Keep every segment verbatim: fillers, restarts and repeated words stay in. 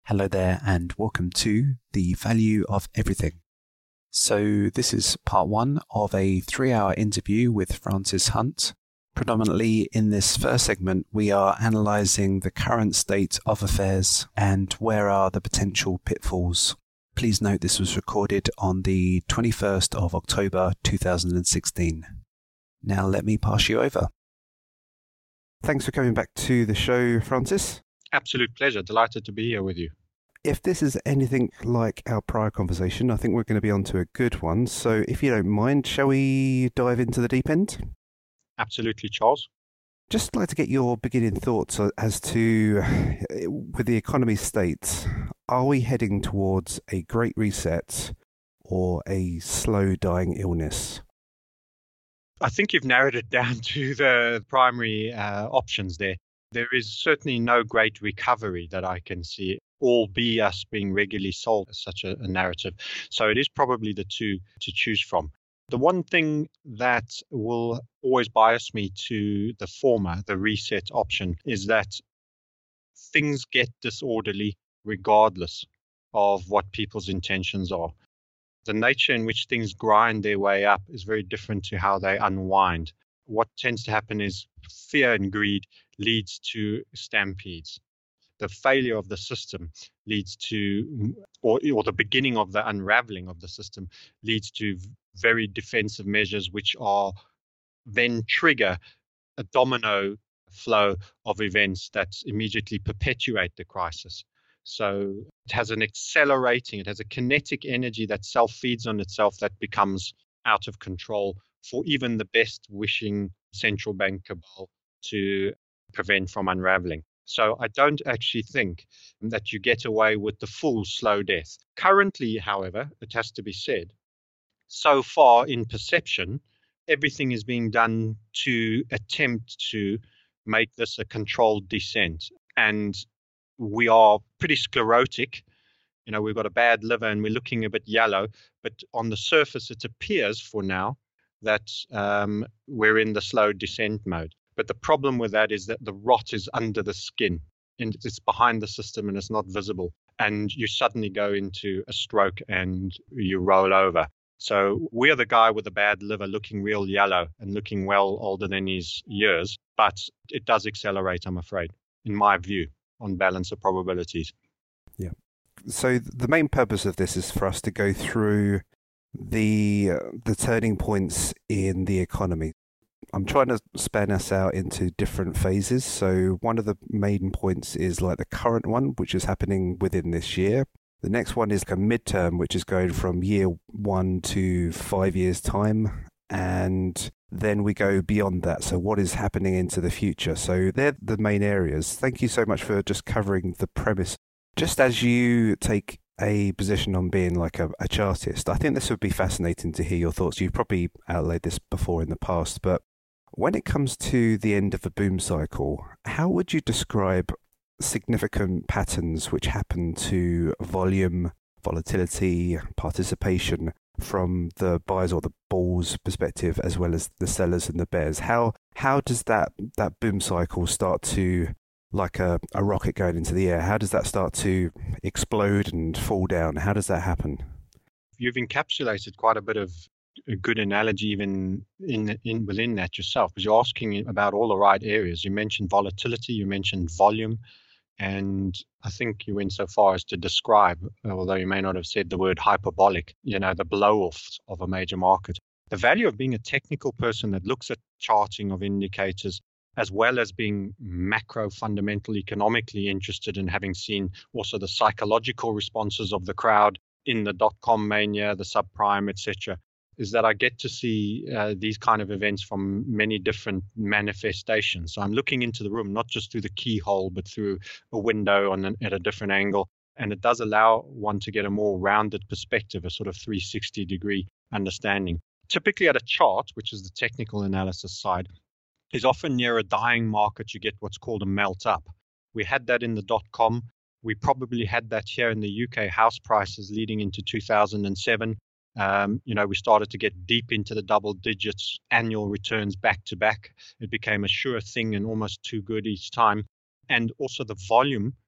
Hello there and welcome to The Value of Everything. So this is part one of a three-hour interview with Francis Hunt. Predominantly in this first segment, we are analysing the current state of affairs and where are the potential pitfalls. Please note this was recorded on the twenty-first of October two thousand sixteen. Now let me pass you over. Thanks for coming back to the show, Francis. Absolute pleasure. Delighted to be here with you. If this is anything like our prior conversation, I think we're going to be on to a good one. So if you don't mind, shall we dive into the deep end? Absolutely, Charles. Just like to get your beginning thoughts as to, with the economy state, are we heading towards a great reset or a slow dying illness? I think you've narrowed it down to the primary uh, options there. There is certainly no great recovery that I can see, all be us being regularly sold as such a, a narrative. So it is probably the two to choose from. The one thing that will always bias me to the former, the reset option, is that things get disorderly regardless of what people's intentions are. The nature in which things grind their way up is very different to how they unwind. What tends to happen is fear and greed leads to stampedes. The failure of the system leads to, or, or the beginning of the unraveling of the system leads to very defensive measures, which are then trigger a domino flow of events that immediately perpetuate the crisis. So it has an accelerating, it has a kinetic energy that self-feeds on itself that becomes out of control for even the best wishing central bank cabal to prevent from unraveling. So I don't actually think that you get away with the full slow death. Currently, however, it has to be said, so far in perception, everything is being done to attempt to make this a controlled descent. And we are pretty sclerotic. You know, we've got a bad liver and we're looking a bit yellow. But on the surface, it appears for now that um, we're in the slow descent mode. But the problem with that is that the rot is under the skin and it's behind the system and it's not visible. And you suddenly go into a stroke and you roll over. So we're the guy with the bad liver looking real yellow and looking well older than his years. But it does accelerate, I'm afraid, in my view, on balance of probabilities. Yeah. So the main purpose of this is for us to go through the uh, the turning points in the economy. I'm trying to span us out into different phases. So one of the main points is like the current one, which is happening within this year. The next one is like a midterm, which is going from year one to five years time. And then we go beyond that. So what is happening into the future? So they're the main areas. Thank you so much for just covering the premise. Just as you take a position on being like a, a chartist, I think this would be fascinating to hear your thoughts. You've probably outlaid this before in the past, but when it comes to the end of a boom cycle, how would you describe significant patterns which happen to volume, volatility, participation from the buyers or the bulls perspective, as well as the sellers and the bears? How how does that, that boom cycle start to, like a, a rocket going into the air, how does that start to explode and fall down? How does that happen? You've encapsulated quite a bit of a good analogy even in, in within that yourself, because you're asking about all the right areas. You mentioned volatility, you mentioned volume, and I think you went so far as to describe, although you may not have said the word hyperbolic, you know, the blow-off of a major market. The value of being a technical person that looks at charting of indicators, as well as being macro, fundamental, economically interested in having seen also the psychological responses of the crowd in the dot-com mania, the subprime, et cetera, is that I get to see uh, these kind of events from many different manifestations. So I'm looking into the room, not just through the keyhole, but through a window on an, at a different angle. And it does allow one to get a more rounded perspective, a sort of three sixty degree understanding. Typically at a chart, which is the technical analysis side, is often near a dying market, you get what's called a melt up. We had that in the dot-com. We probably had that here in the U K house prices leading into two thousand seven. Um, you know, we started to get deep into the double digits, annual returns back to back. It became a sure thing and almost too good each time. And also the volume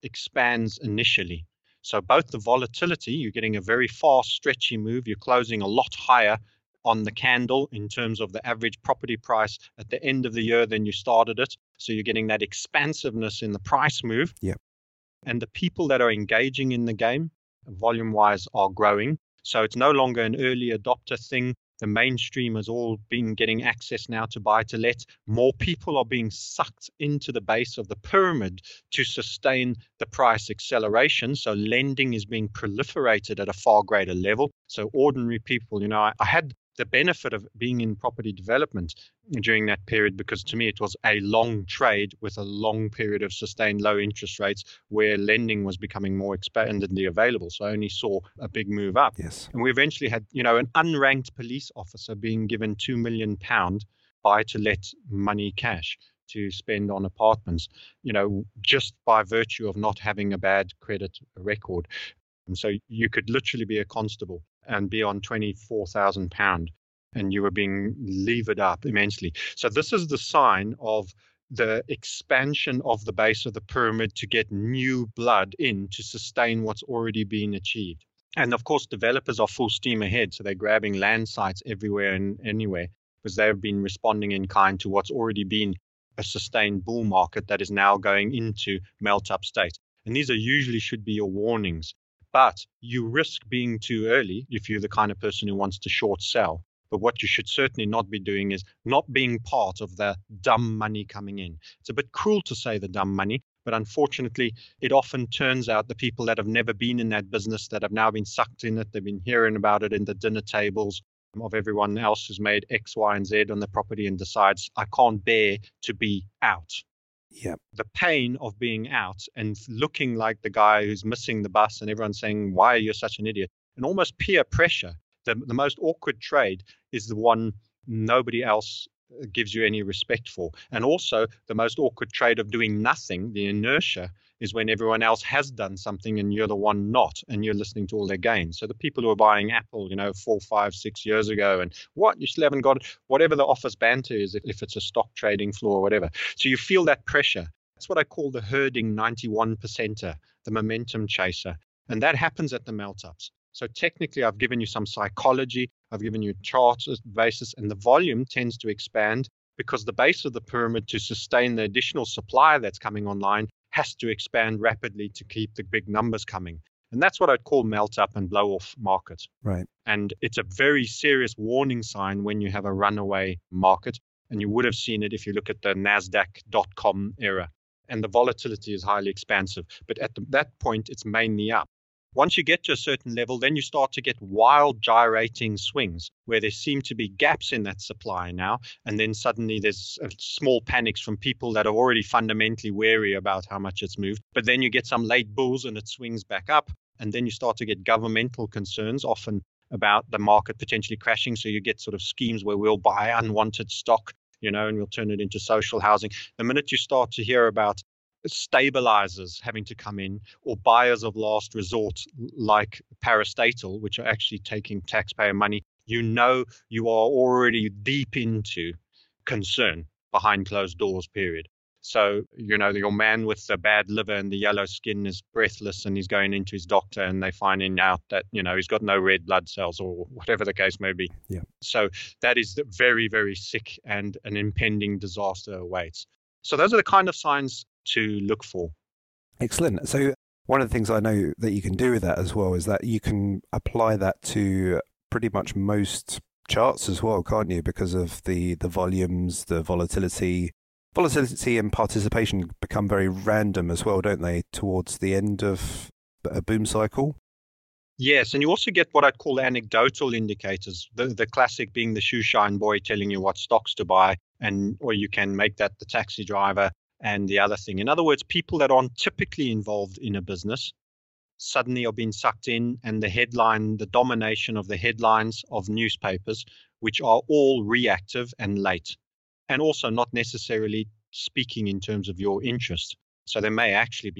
expands initially. So both the volatility, you're getting a very fast, stretchy move. You're closing a lot higher on the candle in terms of the average property price at the end of the year than you started it. So you're getting that expansiveness in the price move. Yeah. And the people that are engaging in the game, volume-wise, are growing. So it's no longer an early adopter thing. The mainstream has all been getting access now to buy to let. More people are being sucked into the base of the pyramid to sustain the price acceleration. So lending is being proliferated at a far greater level. So ordinary people, you know, I, I had the benefit of being in property development during that period, because to me it was a long trade with a long period of sustained low interest rates where lending was becoming more expandedly available. So I only saw a big move up. Yes. And we eventually had, you know, an unranked police officer being given two million pounds buy to let money cash to spend on apartments, you know, just by virtue of not having a bad credit record. And so you could literally be a constable and be on twenty-four thousand pounds and you were being levered up immensely. So this is the sign of the expansion of the base of the pyramid to get new blood in to sustain what's already been achieved. And of course, developers are full steam ahead. So they're grabbing land sites everywhere and anywhere because they've been responding in kind to what's already been a sustained bull market that is now going into melt-up state. And these are usually should be your warnings. But you risk being too early if you're the kind of person who wants to short sell. But what you should certainly not be doing is not being part of the dumb money coming in. It's a bit cruel to say the dumb money, but unfortunately, it often turns out the people that have never been in that business, that have now been sucked in it, they've been hearing about it in the dinner tables of everyone else who's made X, Y, and Z on the property and decides, I can't bear to be out. Yeah. The pain of being out and looking like the guy who's missing the bus and everyone saying, why are you such an idiot? And almost peer pressure. The, the most awkward trade is the one nobody else gives you any respect for. And also the most awkward trade of doing nothing, the inertia, is when everyone else has done something and you're the one not, and you're listening to all their gains. So the people who are buying Apple, you know, four, five, six years ago, and what, you still haven't got it, whatever the office banter is, if, if it's a stock trading floor or whatever. So you feel that pressure. That's what I call the herding ninety-one percenter, the momentum chaser. And that happens at the melt-ups. So technically, I've given you some psychology, I've given you charts basis, and the volume tends to expand because the base of the pyramid, to sustain the additional supply that's coming online, has to expand rapidly to keep the big numbers coming. And that's what I'd call melt up and blow off market. Right. And it's a very serious warning sign when you have a runaway market. And you would have seen it if you look at the NASDAQ dot com era. And the volatility is highly expansive. But at the, that point, it's mainly up. Once you get to a certain level, then you start to get wild gyrating swings where there seem to be gaps in that supply now. And then suddenly there's small panics from people that are already fundamentally wary about how much it's moved. But then you get some late bulls and it swings back up. And then you start to get governmental concerns, often about the market potentially crashing. So you get sort of schemes where we'll buy unwanted stock, you know, and we'll turn it into social housing. The minute you start to hear about stabilizers having to come in, or buyers of last resort like parastatal, which are actually taking taxpayer money, you know you are already deep into concern behind closed doors, period. So, you know, your man with the bad liver and the yellow skin is breathless and he's going into his doctor and they're finding out that, you know, he's got no red blood cells or whatever the case may be. Yeah. So that is very, very sick and an impending disaster awaits. So those are the kind of signs to look for. Excellent. So one of the things I know that you can do with that as well is that you can apply that to pretty much most charts as well, can't you? Because of the, the volumes, the volatility. Volatility and participation become very random as well, don't they, towards the end of a boom cycle? Yes, and you also get what I'd call anecdotal indicators, the, the classic being the shoe shine boy telling you what stocks to buy, and or you can make that the taxi driver and the other thing. In other words, people that aren't typically involved in a business suddenly are being sucked in, and the headline, the domination of the headlines of newspapers, which are all reactive and late, and also not necessarily speaking in terms of your interest. So there may actually be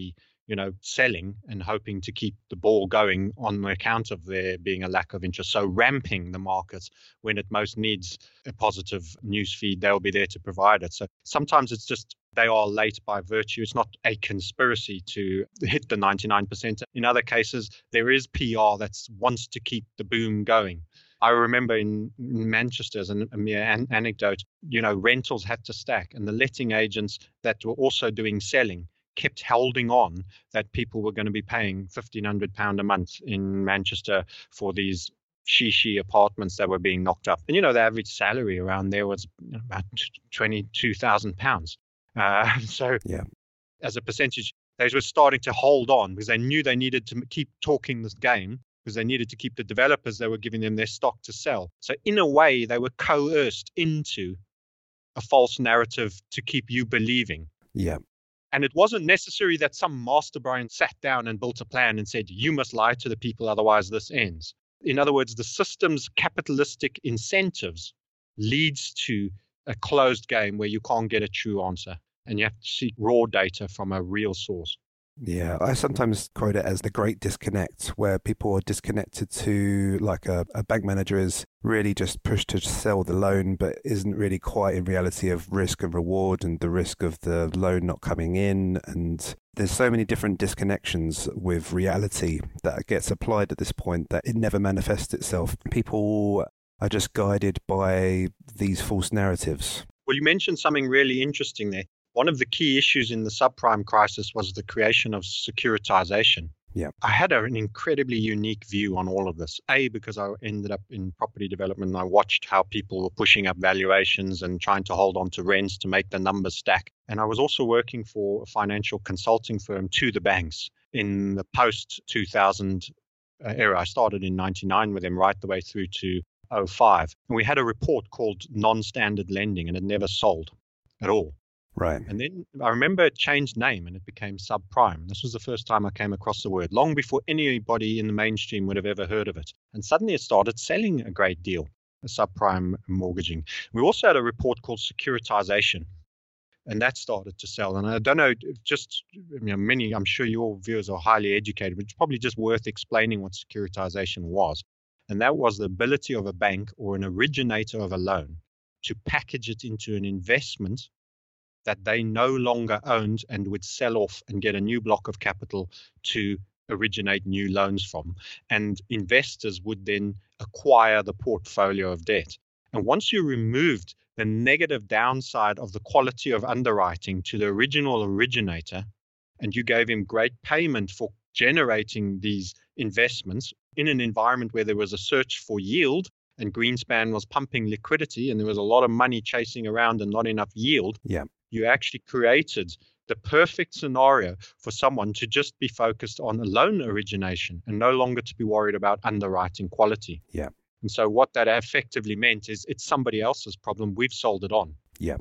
you know, selling and hoping to keep the ball going on account of there being a lack of interest. So ramping the markets when it most needs a positive news feed, they'll be there to provide it. So sometimes it's just they are late by virtue. It's not a conspiracy to hit the ninety-nine percent. In other cases, there is P R that wants to keep the boom going. I remember in Manchester, as a mere an- anecdote, you know, rentals had to stack, and the letting agents that were also doing selling kept holding on that people were going to be paying fifteen hundred pounds a month in Manchester for these shishi apartments that were being knocked up. And, you know, the average salary around there was about twenty-two thousand pounds. Uh, so yeah. as a percentage, they were starting to hold on because they knew they needed to keep talking this game, because they needed to keep the developers that were giving them their stock to sell. So in a way, they were coerced into a false narrative to keep you believing. Yeah. And it wasn't necessary that some mastermind sat down and built a plan and said, you must lie to the people, otherwise this ends. In other words, the system's capitalistic incentives leads to a closed game where you can't get a true answer and you have to seek raw data from a real source. Yeah, I sometimes quote it as the great disconnect, where people are disconnected to, like a, a bank manager is really just pushed to sell the loan, but isn't really quite in reality of risk and reward and the risk of the loan not coming in. And there's so many different disconnections with reality that gets applied at this point that it never manifests itself. People are just guided by these false narratives. Well, you mentioned something really interesting there. One of the key issues in the subprime crisis was the creation of securitization. Yeah. I had a, an incredibly unique view on all of this. A, because I ended up in property development and I watched how people were pushing up valuations and trying to hold on to rents to make the numbers stack. And I was also working for a financial consulting firm to the banks in the post two thousand era. I started in ninety-nine with them right the way through to oh five. And we had a report called non-standard lending, and it never sold at all. Right. And then I remember it changed name and it became subprime. This was the first time I came across the word, long before anybody in the mainstream would have ever heard of it. And suddenly it started selling a great deal, subprime mortgaging. We also had a report called securitization, and that started to sell. And I don't know, just, you know, many, I'm sure your viewers are highly educated, but it's probably just worth explaining what securitization was. And that was the ability of a bank or an originator of a loan to package it into an investment that they no longer owned and would sell off and get a new block of capital to originate new loans from. And investors would then acquire the portfolio of debt. And once you removed the negative downside of the quality of underwriting to the original originator, and you gave him great payment for generating these investments in an environment where there was a search for yield, and Greenspan was pumping liquidity and there was a lot of money chasing around and not enough yield, yeah. you actually created the perfect scenario for someone to just be focused on a loan origination and no longer to be worried about underwriting quality. Yeah. And so what that effectively meant is it's somebody else's problem. We've sold it on. Yeah.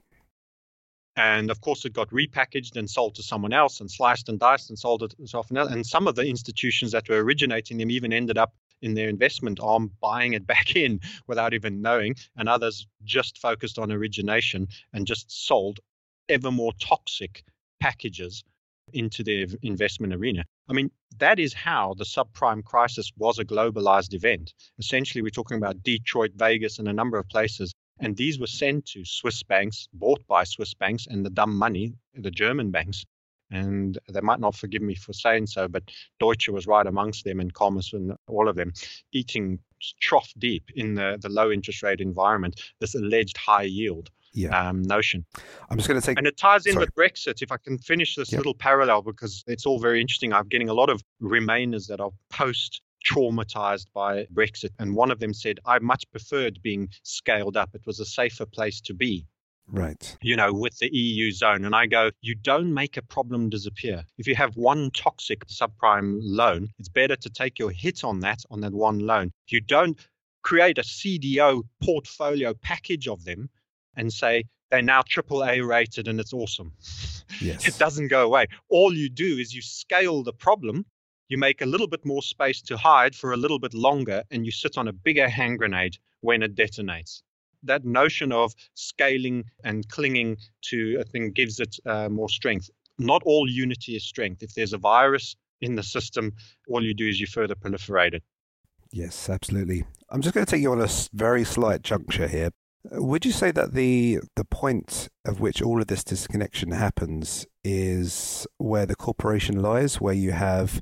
And of course, it got repackaged and sold to someone else and sliced and diced and sold it to someone else. And some of the institutions that were originating them even ended up in their investment arm buying it back in without even knowing. And others just focused on origination and just sold ever more toxic packages into their investment arena. I mean, that is how the subprime crisis was a globalized event. Essentially, we're talking about Detroit, Vegas, and a number of places. And these were sent to Swiss banks, bought by Swiss banks, and the dumb money, the German banks. And they might not forgive me for saying so, but Deutsche was right amongst them, and Commerce and all of them, eating trough deep in the, the low interest rate environment, this alleged high yield. Yeah. Um, notion. I'm just going to take... And it ties in Sorry. with Brexit. If I can finish this Yep. little parallel, because it's all very interesting. I'm getting a lot of Remainers that are post-traumatized by Brexit. And one of them said, I much preferred being scaled up. It was a safer place to be, Right. you know, with the E U zone. And I go, you don't make a problem disappear. If you have one toxic subprime loan, it's better to take your hit on that, on that one loan. You don't create a C D O portfolio package of them and say they're now triple A rated and it's awesome. Yes. It doesn't go away. All you do is you scale the problem, you make a little bit more space to hide for a little bit longer, and you sit on a bigger hand grenade when it detonates. That notion of scaling and clinging to a thing gives it uh, more strength. not all unity is strength. If there's a virus in the system, all you do is you further proliferate it. Yes, absolutely. I'm just going to take you on a very slight juncture here. Would you say that the the point of which all of this disconnection happens is where the corporation lies, where you have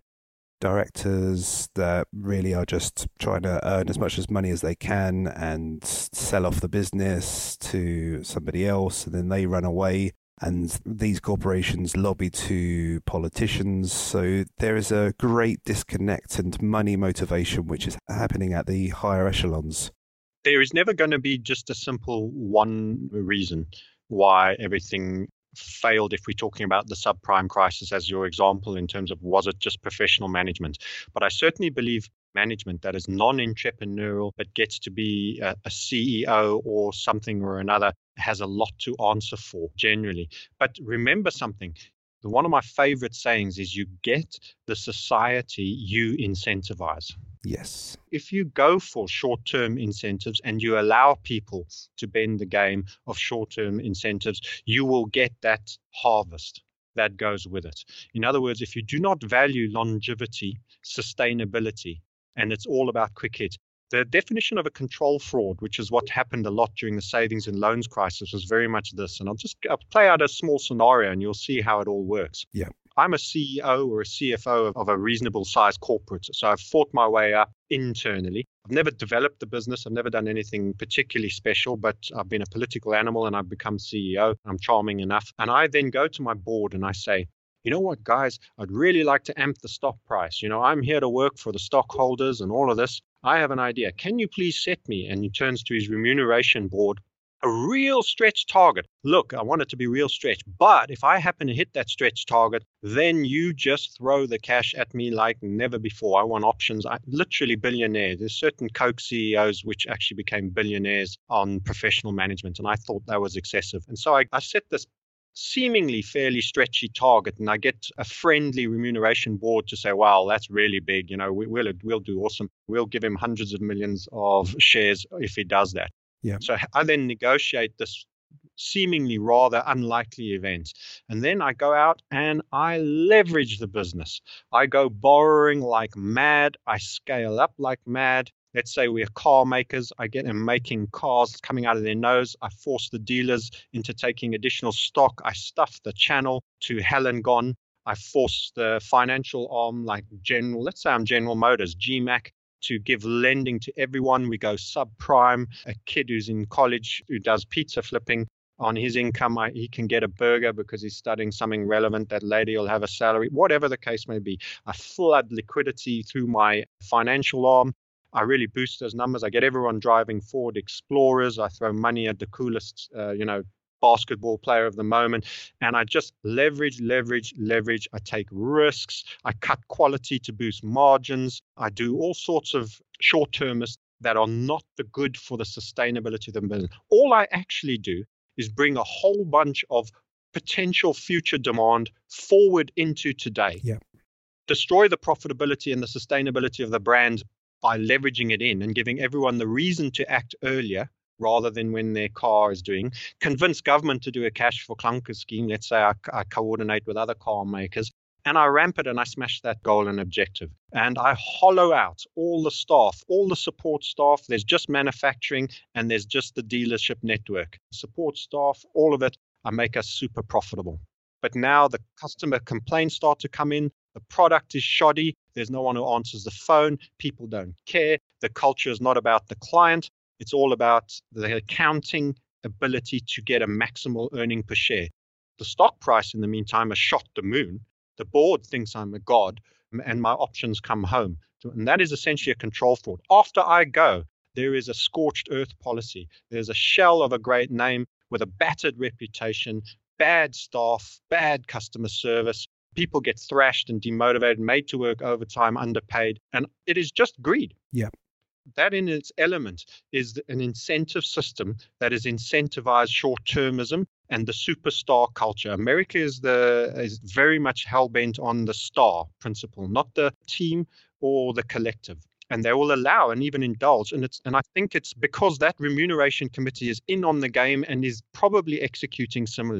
directors that really are just trying to earn as much as money as they can and sell off the business to somebody else, and then they run away, and these corporations lobby to politicians? So there is a great disconnect and money motivation which is happening at the higher echelons. There is never going to be just a simple one reason why everything failed if we're talking about the subprime crisis as your example in terms of was it just professional management. But I certainly believe management that is non-entrepreneurial but gets to be a, a C E O or something or another has a lot to answer for generally. But remember something. One of my favorite sayings is you get the society you incentivize. Yes. If you go for short-term incentives and you allow people to bend the game of short-term incentives, you will get that harvest that goes with it. In other words, if you do not value longevity, sustainability, and it's all about quick hits, the definition of a control fraud, which is what happened a lot during the savings and loans crisis, was very much this. And I'll just I'll play out a small scenario and you'll see how it all works. Yeah. I'm a C E O or a C F O of, of a reasonable sized corporate. So I've fought my way up internally. I've never developed the business. I've never done anything particularly special, but I've been a political animal and I've become C E O. I'm charming enough. And I then go to my board and I say, you know what, guys, I'd really like to amp the stock price. You know, I'm here to work for the stockholders and all of this. I have an idea. Can you please set me? And he turns to his remuneration board, a real stretch target. Look, I want it to be real stretch. But if I happen to hit that stretch target, then you just throw the cash at me like never before. I want options. I, literally billionaire. There's certain Coke C E Os which actually became billionaires on professional management. And I thought that was excessive. And so I, I set this seemingly fairly stretchy target, and I get a friendly remuneration board to say, wow, that's really big. You know, we, we'll, we'll do awesome. We'll give him hundreds of millions of shares if he does that. Yeah. So I then negotiate this seemingly rather unlikely event. And then I go out and I leverage the business. I go borrowing like mad. I scale up like mad. Let's say we're car makers. I get them making cars coming out of their nose. I force the dealers into taking additional stock. I stuff the channel to hell and gone. I force the financial arm like General, let's say I'm General Motors, G MAC, to give lending to everyone. We go subprime. A kid who's in college who does pizza flipping, on his income, I, he can get a burger because he's studying something relevant. That lady will have a salary, whatever the case may be. I flood liquidity through my financial arm. I really boost those numbers. I get everyone driving Ford Explorers. I throw money at the coolest, uh, you know, basketball player of the moment. And I just leverage, leverage, leverage. I take risks. I cut quality to boost margins. I do all sorts of short-termists that are not the good for the sustainability of the business. All I actually do is bring a whole bunch of potential future demand forward into today. Yeah. Destroy the profitability and the sustainability of the brand by leveraging it in and giving everyone the reason to act earlier rather than when their car is doing. Convince government to do a cash for clunkers scheme. Let's say I, I coordinate with other car makers and I ramp it and I smash that goal and objective. And I hollow out all the staff, all the support staff. There's just manufacturing and there's just the dealership network. Support staff, all of it, I make us super profitable. But now the customer complaints start to come in. The product is shoddy. There's no one who answers the phone. People don't care. The culture is not about the client. It's all about the accounting ability to get a maximal earning per share. The stock price, in the meantime, has shot the moon. The board thinks I'm a god, and my options come home. And that is essentially a control fraud. After I go, there is a scorched earth policy. There's a shell of a great name with a battered reputation, bad staff, bad customer service. People get thrashed and demotivated, made to work overtime, underpaid, and it is just greed. Yeah. That in its element is an incentive system that is incentivized short-termism and the superstar culture. America is the is very much hell-bent on the star principle, not the team or the collective. And they will allow and even indulge. And it's and I think it's because that remuneration committee is in on the game and is probably executing similarly.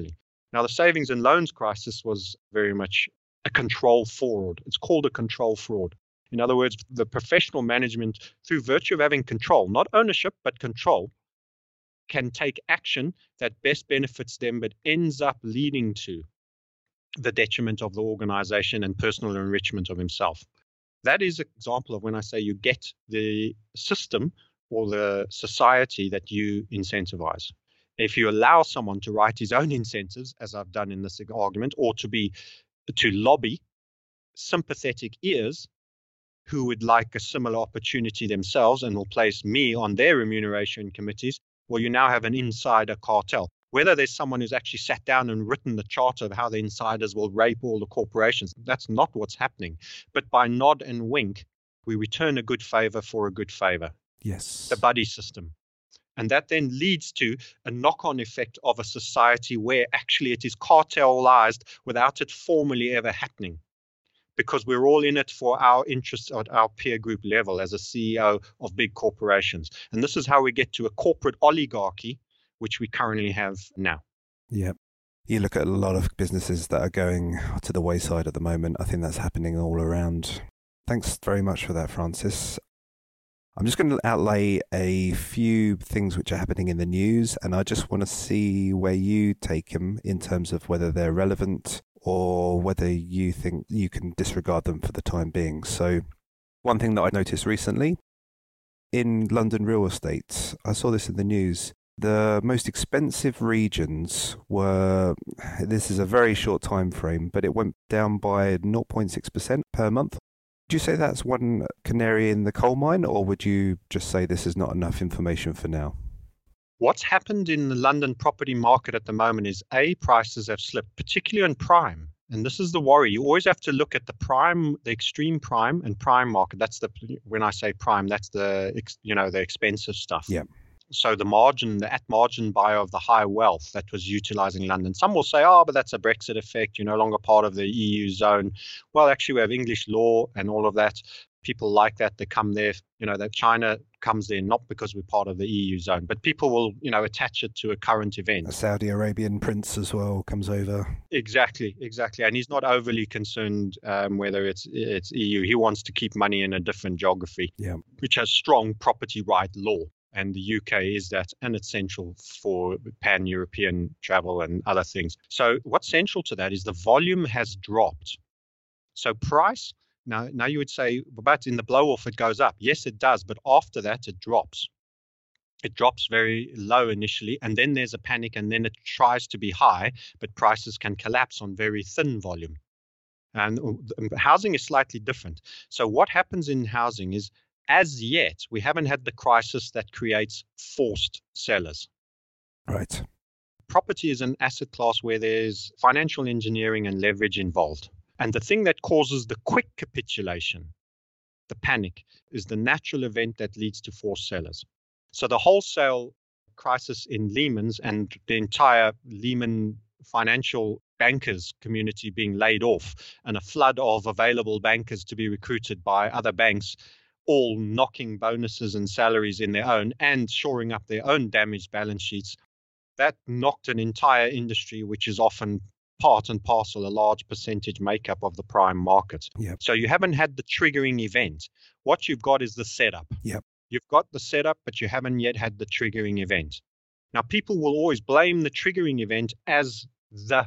Now, the savings and loans crisis was very much a control fraud. It's called a control fraud. In other words, the professional management, through virtue of having control, not ownership, but control, can take action that best benefits them, but ends up leading to the detriment of the organization and personal enrichment of himself. That is an example of when I say you get the system or the society that you incentivize. If you allow someone to write his own incentives, as I've done in this argument, or to be to lobby sympathetic ears who would like a similar opportunity themselves and will place me on their remuneration committees, well, you now have an insider cartel. Whether there's someone who's actually sat down and written the charter of how the insiders will rape all the corporations, that's not what's happening. But by nod and wink, we return a good favor for a good favor. Yes. The buddy system. And that then leads to a knock-on effect of a society where actually it is cartelized without it formally ever happening. Because we're all in it for our interests at our peer group level as a C E O of big corporations. And this is how we get to a corporate oligarchy, which we currently have now. Yeah. You look at a lot of businesses that are going to the wayside at the moment. I think that's happening all around. Thanks very much for that, Francis. I'm just going to outlay a few things which are happening in the news, and I just want to see where you take them in terms of whether they're relevant or whether you think you can disregard them for the time being. So one thing that I noticed recently, in London real estate, I saw this in the news, the most expensive regions were, this is a very short time frame, but it went down by zero point six percent per month. Would you say that's one canary in the coal mine, or would you just say this is not enough information for now? What's happened in the London property market at the moment is, A, prices have slipped, particularly in prime. And this is the worry. You always have to look at the prime, the extreme prime and prime market. That's the, when I say prime, that's the, you know, the expensive stuff. Yeah. So the margin, the at margin buyer of the high wealth that was utilizing London. Some will say, oh, but that's a Brexit effect. You're no longer part of the E U zone. Well, actually, we have English law and all of that. People like that. They come there, you know, that China comes there not because we're part of the E U zone, but people will, you know, attach it to a current event. A Saudi Arabian prince as well comes over. Exactly, exactly. And he's not overly concerned um, whether it's it's E U. He wants to keep money in a different geography, yeah, which has strong property right law. And the U K is that, and it's central for pan-European travel and other things. So what's central to that is the volume has dropped. So price, now, now you would say, but in the blow-off it goes up. Yes, it does, but after that it drops. It drops very low initially, and then there's a panic, and then it tries to be high, but prices can collapse on very thin volume. And housing is slightly different. So what happens in housing is, as yet, we haven't had the crisis that creates forced sellers. Right. Property is an asset class where there's financial engineering and leverage involved. And the thing that causes the quick capitulation, the panic, is the natural event that leads to forced sellers. So the wholesale crisis in Lehman's and the entire Lehman financial bankers community being laid off and a flood of available bankers to be recruited by other banks, all knocking bonuses and salaries in their own and shoring up their own damaged balance sheets, that knocked an entire industry, which is often part and parcel, a large percentage makeup of the prime market. Yep. So you haven't had the triggering event. What you've got is the setup. Yep. You've got the setup, but you haven't yet had the triggering event. Now, people will always blame the triggering event as the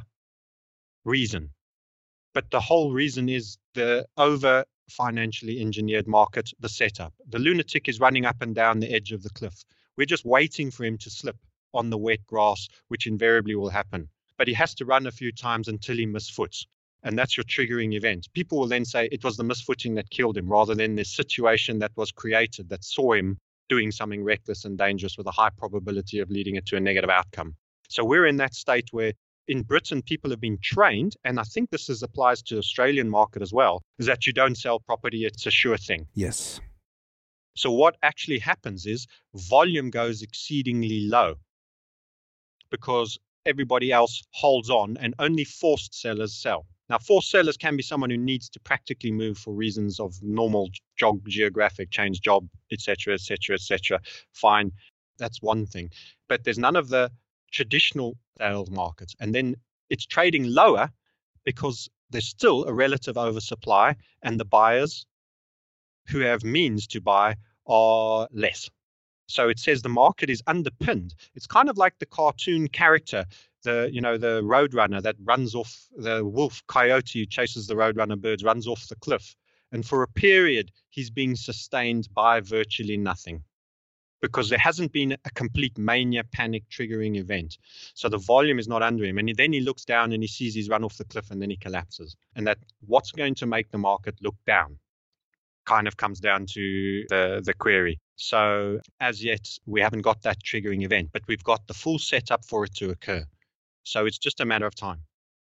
reason. But the whole reason is the over financially engineered market, the setup. The lunatic is running up and down the edge of the cliff. We're just waiting for him to slip on the wet grass, which invariably will happen. But he has to run a few times until he misfoots. And that's your triggering event. People will then say it was the misfooting that killed him, rather than the situation that was created that saw him doing something reckless and dangerous with a high probability of leading it to a negative outcome. So we're in that state where in Britain, people have been trained, and I think this is, applies to the Australian market as well, is that you don't sell property, it's a sure thing. Yes. So what actually happens is volume goes exceedingly low because everybody else holds on and only forced sellers sell. Now, forced sellers can be someone who needs to practically move for reasons of normal jog, geographic change, job, et cetera, et cetera, et cetera. Fine, that's one thing. But there's none of the traditional sales markets. And then It's trading lower because there's still a relative oversupply, and the buyers who have means to buy are less. So it says the market is underpinned. It's kind of like the cartoon character, the you know the roadrunner that runs off, the wolf coyote who chases the roadrunner birds, runs off the cliff. And for a period, he's being sustained by virtually nothing because there hasn't been a complete mania panic triggering event. So the volume is not under him. And then he looks down and he sees he's run off the cliff and then he collapses. And that what's going to make the market look down kind of comes down to the, the query. So as yet, we haven't got that triggering event, but we've got the full setup for it to occur. So it's just a matter of time.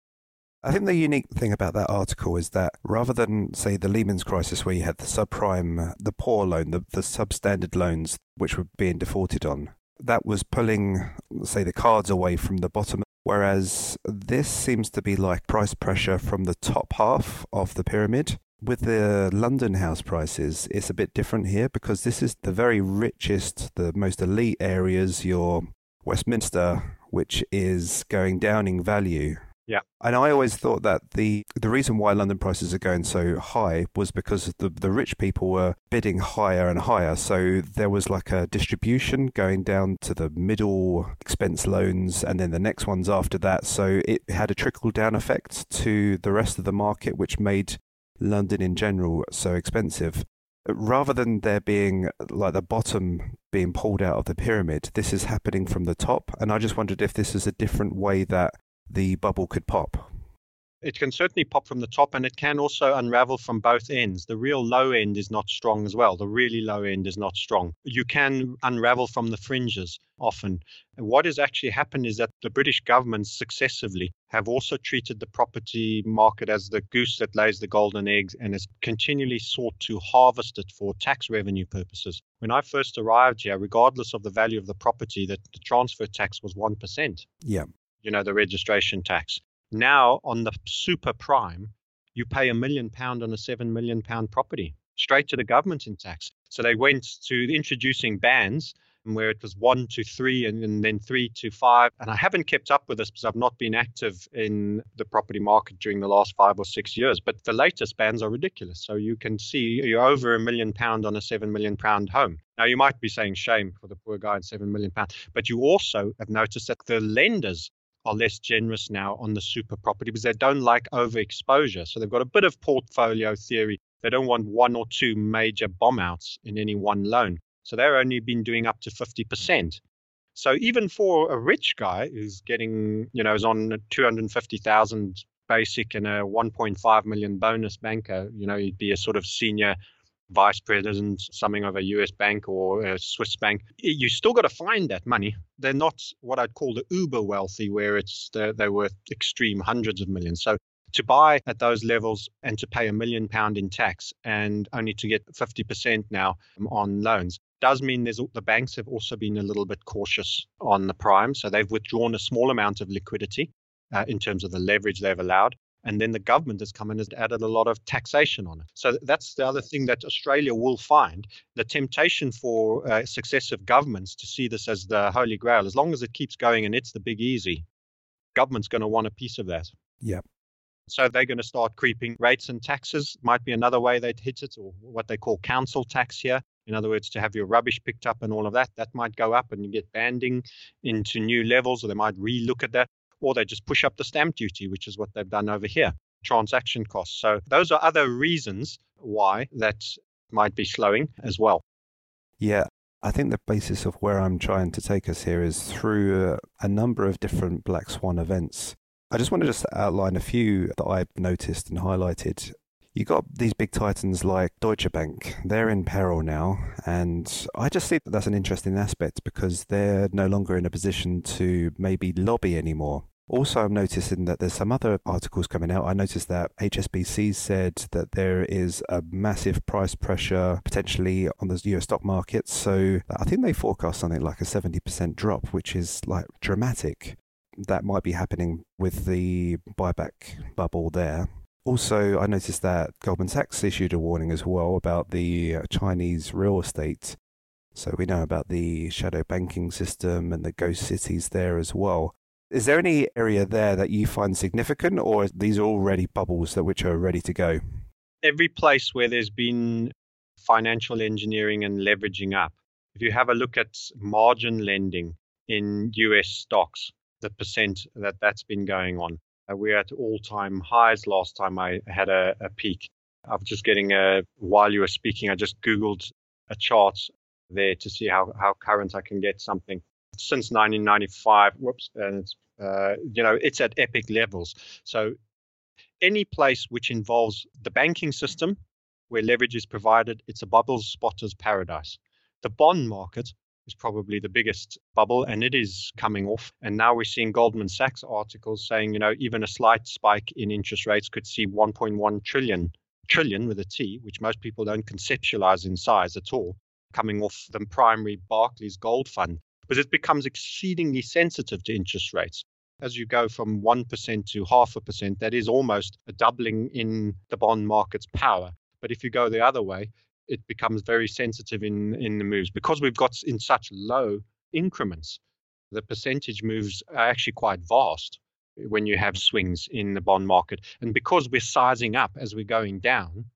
I think the unique thing about that article is that rather than, say, the Lehman's crisis where you had the subprime, the poor loan, the, the substandard loans which were being defaulted on, that was pulling, say, the cards away from the bottom. Whereas this seems to be like price pressure from the top half of the pyramid. With the London house prices, it's a bit different here because this is the very richest, the most elite areas, your Westminster, which is going down in value. Yeah. And I always thought that the the reason why London prices are going so high was because the, the rich people were bidding higher and higher. So there was like a distribution going down to the middle expense loans and then the next ones after that. So it had a trickle down effect to the rest of the market, which made London in general so expensive. Rather than there being like the bottom being pulled out of the pyramid, this is happening from the top. And I just wondered if this is a different way that the bubble could pop. It can certainly pop from the top, and it can also unravel from both ends. The real low end is not strong as well. The really low end is not strong. You can unravel from the fringes often. And what has actually happened is that the British governments successively have also treated the property market as the goose that lays the golden eggs and has continually sought to harvest it for tax revenue purposes. When I first arrived here, regardless of the value of the property, that the transfer tax was one percent. Yeah. You know, the registration tax. Now, on the super prime, you pay a million pound on a seven million pound property, straight to the government in tax. So they went to introducing bands where it was one to three and, and then three to five. And I haven't kept up with this because I've not been active in the property market during the last five or six years. But the latest bands are ridiculous. So you can see you're over a million pound on a seven million pound home. Now, you might be saying shame for the poor guy at seven million pound, but you also have noticed that the lenders are less generous now on the super property because they don't like overexposure. So they've got a bit of portfolio theory. They don't want one or two major bomb outs in any one loan. So they're only been doing up to fifty percent. So even for a rich guy who's getting, you know, is on two hundred fifty thousand basic and a one point five million bonus banker, you know, he'd be a sort of senior vice president, something of a U S bank or a Swiss bank. You still got to find that money. They're not what I'd call the uber wealthy, where it's they're, they're worth extreme hundreds of millions. So to buy at those levels and to pay a million pound in tax and only to get fifty percent now on loans does mean there's the banks have also been a little bit cautious on the prime. So they've withdrawn a small amount of liquidity uh, in terms of the leverage they've allowed. And then the government has come in and added a lot of taxation on it. So that's the other thing that Australia will find. The temptation for uh, successive governments to see this as the holy grail, as long as it keeps going and it's the big easy, government's going to want a piece of that. Yeah. So they're going to start creeping rates and taxes. Might be another way they'd hit it, or what they call council tax here. In other words, to have your rubbish picked up and all of that, that might go up and you get banding into new levels, or they might re-look at that. Or they just push up the stamp duty, which is what they've done over here, transaction costs. So those are other reasons why that might be slowing as well. Yeah, I think the basis of where I'm trying to take us here is through a, a number of different black swan events. I just want to just outline a few that I've noticed and highlighted. You got these big titans like Deutsche Bank. They're in peril now, and I just think that that's an interesting aspect because they're no longer in a position to maybe lobby anymore. Also, I'm noticing that there's some other articles coming out. I noticed that H S B C said that there is a massive price pressure potentially on the U S stock market. So I think they forecast something like a seventy percent drop, which is like dramatic. That might be happening with the buyback bubble there. Also, I noticed that Goldman Sachs issued a warning as well about the Chinese real estate. So we know about the shadow banking system and the ghost cities there as well. Is there any area there that you find significant, or are these already bubbles that which are ready to go? Every place where there's been financial engineering and leveraging up, if you have a look at margin lending in U S stocks, the percent that that's been going on, uh, we're at all-time highs last time I had a, a peek. I'm just getting a, while you were speaking, I just Googled a chart there to see how, how current I can get something. Since nineteen ninety-five, whoops, and it's, uh, you know, it's at epic levels. So any place which involves the banking system where leverage is provided, it's a bubble spotter's paradise. The bond market is probably the biggest bubble, and it is coming off. And now we're seeing Goldman Sachs articles saying, you know, even a slight spike in interest rates could see one point one trillion, trillion with a T, which most people don't conceptualize in size at all, coming off the primary Barclays Gold Fund. But it becomes exceedingly sensitive to interest rates. As you go from one percent to half a percent, that is almost a doubling in the bond market's power. But if you go the other way, it becomes very sensitive in, in the moves. Because we've got in such low increments, the percentage moves are actually quite vast when you have swings in the bond market. And because we're sizing up as we're going down,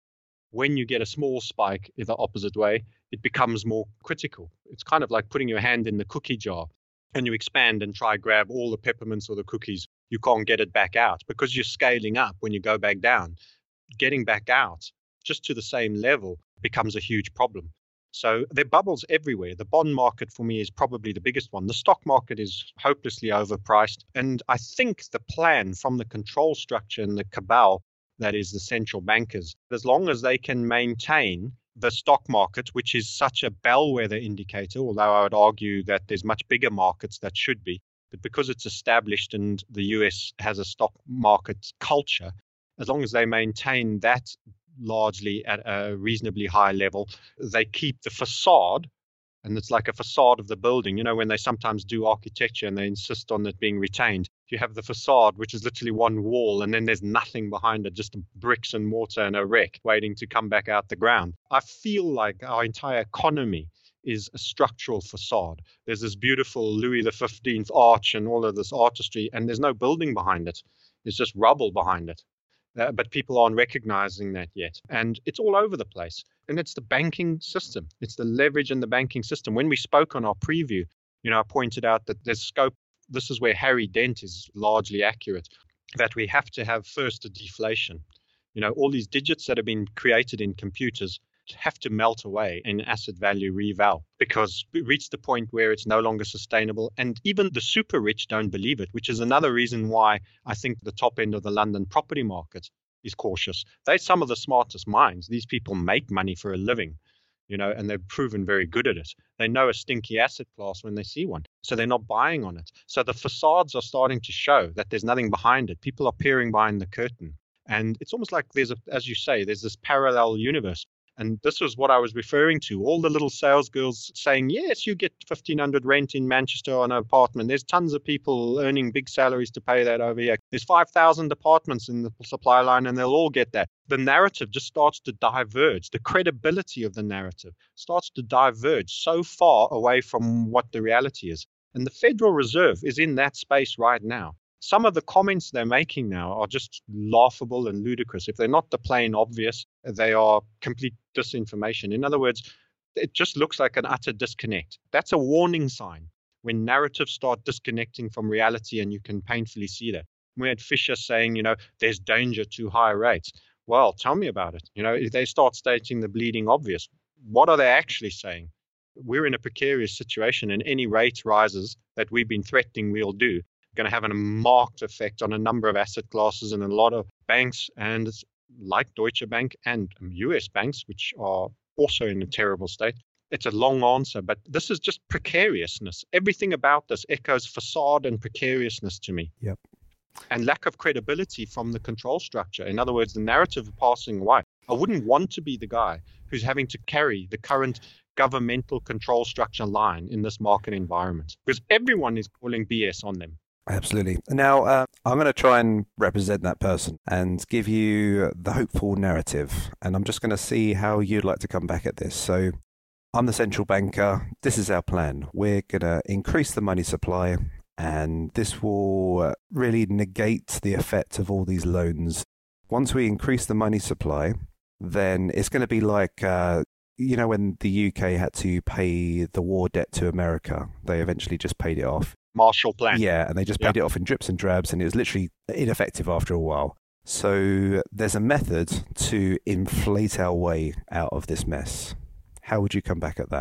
when you get a small spike in the opposite way, it becomes more critical. It's kind of like putting your hand in the cookie jar and you expand and try grab all the peppermints or the cookies. You can't get it back out because you're scaling up when you go back down. Getting back out just to the same level becomes a huge problem. So there are bubbles everywhere. The bond market for me is probably the biggest one. The stock market is hopelessly overpriced. And I think the plan from the control structure and the cabal, that is the central bankers, as long as they can maintain the stock market, which is such a bellwether indicator, although I would argue that there's much bigger markets that should be, but because it's established and the U S has a stock market culture, as long as they maintain that largely at a reasonably high level, they keep the facade, and it's like a facade of the building. You know, when they sometimes do architecture and they insist on it being retained, you have the facade, which is literally one wall, and then there's nothing behind it, just bricks and mortar and a wreck waiting to come back out the ground. I feel like our entire economy is a structural facade. There's this beautiful Louis the fifteenth arch and all of this artistry, and there's no building behind it. There's just rubble behind it. Uh, but people aren't recognizing that yet. And it's all over the place. And it's the banking system. It's the leverage in the banking system. When we spoke on our preview, you know, I pointed out that there's scope. This is where Harry Dent is largely accurate, that we have to have first a deflation. You know, all these digits that have been created in computers have to melt away in asset value reval, because we reach the point where it's no longer sustainable. And even the super rich don't believe it, which is another reason why I think the top end of the London property market is cautious. They're some of the smartest minds. These people make money for a living, you know, and they've proven very good at it. They know a stinky asset class when they see one, so they're not buying on it. So the facades are starting to show that there's nothing behind it. People are peering behind the curtain. And it's almost like there's, a, as you say, there's this parallel universe. And this was what I was referring to. All the little sales girls saying, yes, you get fifteen hundred rent in Manchester on an apartment. There's tons of people earning big salaries to pay that over here. There's five thousand apartments in the supply line and they'll all get that. The narrative just starts to diverge. The credibility of the narrative starts to diverge so far away from what the reality is. And the Federal Reserve is in that space right now. Some of the comments they're making now are just laughable and ludicrous. If they're not the plain obvious, they are complete disinformation. In other words, it just looks like an utter disconnect. That's a warning sign when narratives start disconnecting from reality, and you can painfully see that. We had Fisher saying, you know, there's danger to high rates. Well, tell me about it. You know, if they start stating the bleeding obvious, what are they actually saying? We're in a precarious situation, and any rate rises that we've been threatening we'll do going to have a marked effect on a number of asset classes and a lot of banks, and like Deutsche Bank and U S banks, which are also in a terrible state. It's a long answer, but this is just precariousness. Everything about this echoes facade and precariousness to me. Yep. And lack of credibility from the control structure. In other words, the narrative of passing away. I wouldn't want to be the guy who's having to carry the current governmental control structure line in this market environment, because everyone is calling B S on them. Absolutely. Now, uh, I'm going to try and represent that person and give you the hopeful narrative. And I'm just going to see how you'd like to come back at this. So I'm the central banker. This is our plan. We're going to increase the money supply. And this will really negate the effect of all these loans. Once we increase the money supply, then it's going to be like, uh, you know, when the U K had to pay the war debt to America, they eventually just paid it off. Marshall Plan. Yeah, and they just paid Yeah. it off in drips and drabs, and it was literally ineffective after a while. So there's a method to inflate our way out of this mess. How would you come back at that?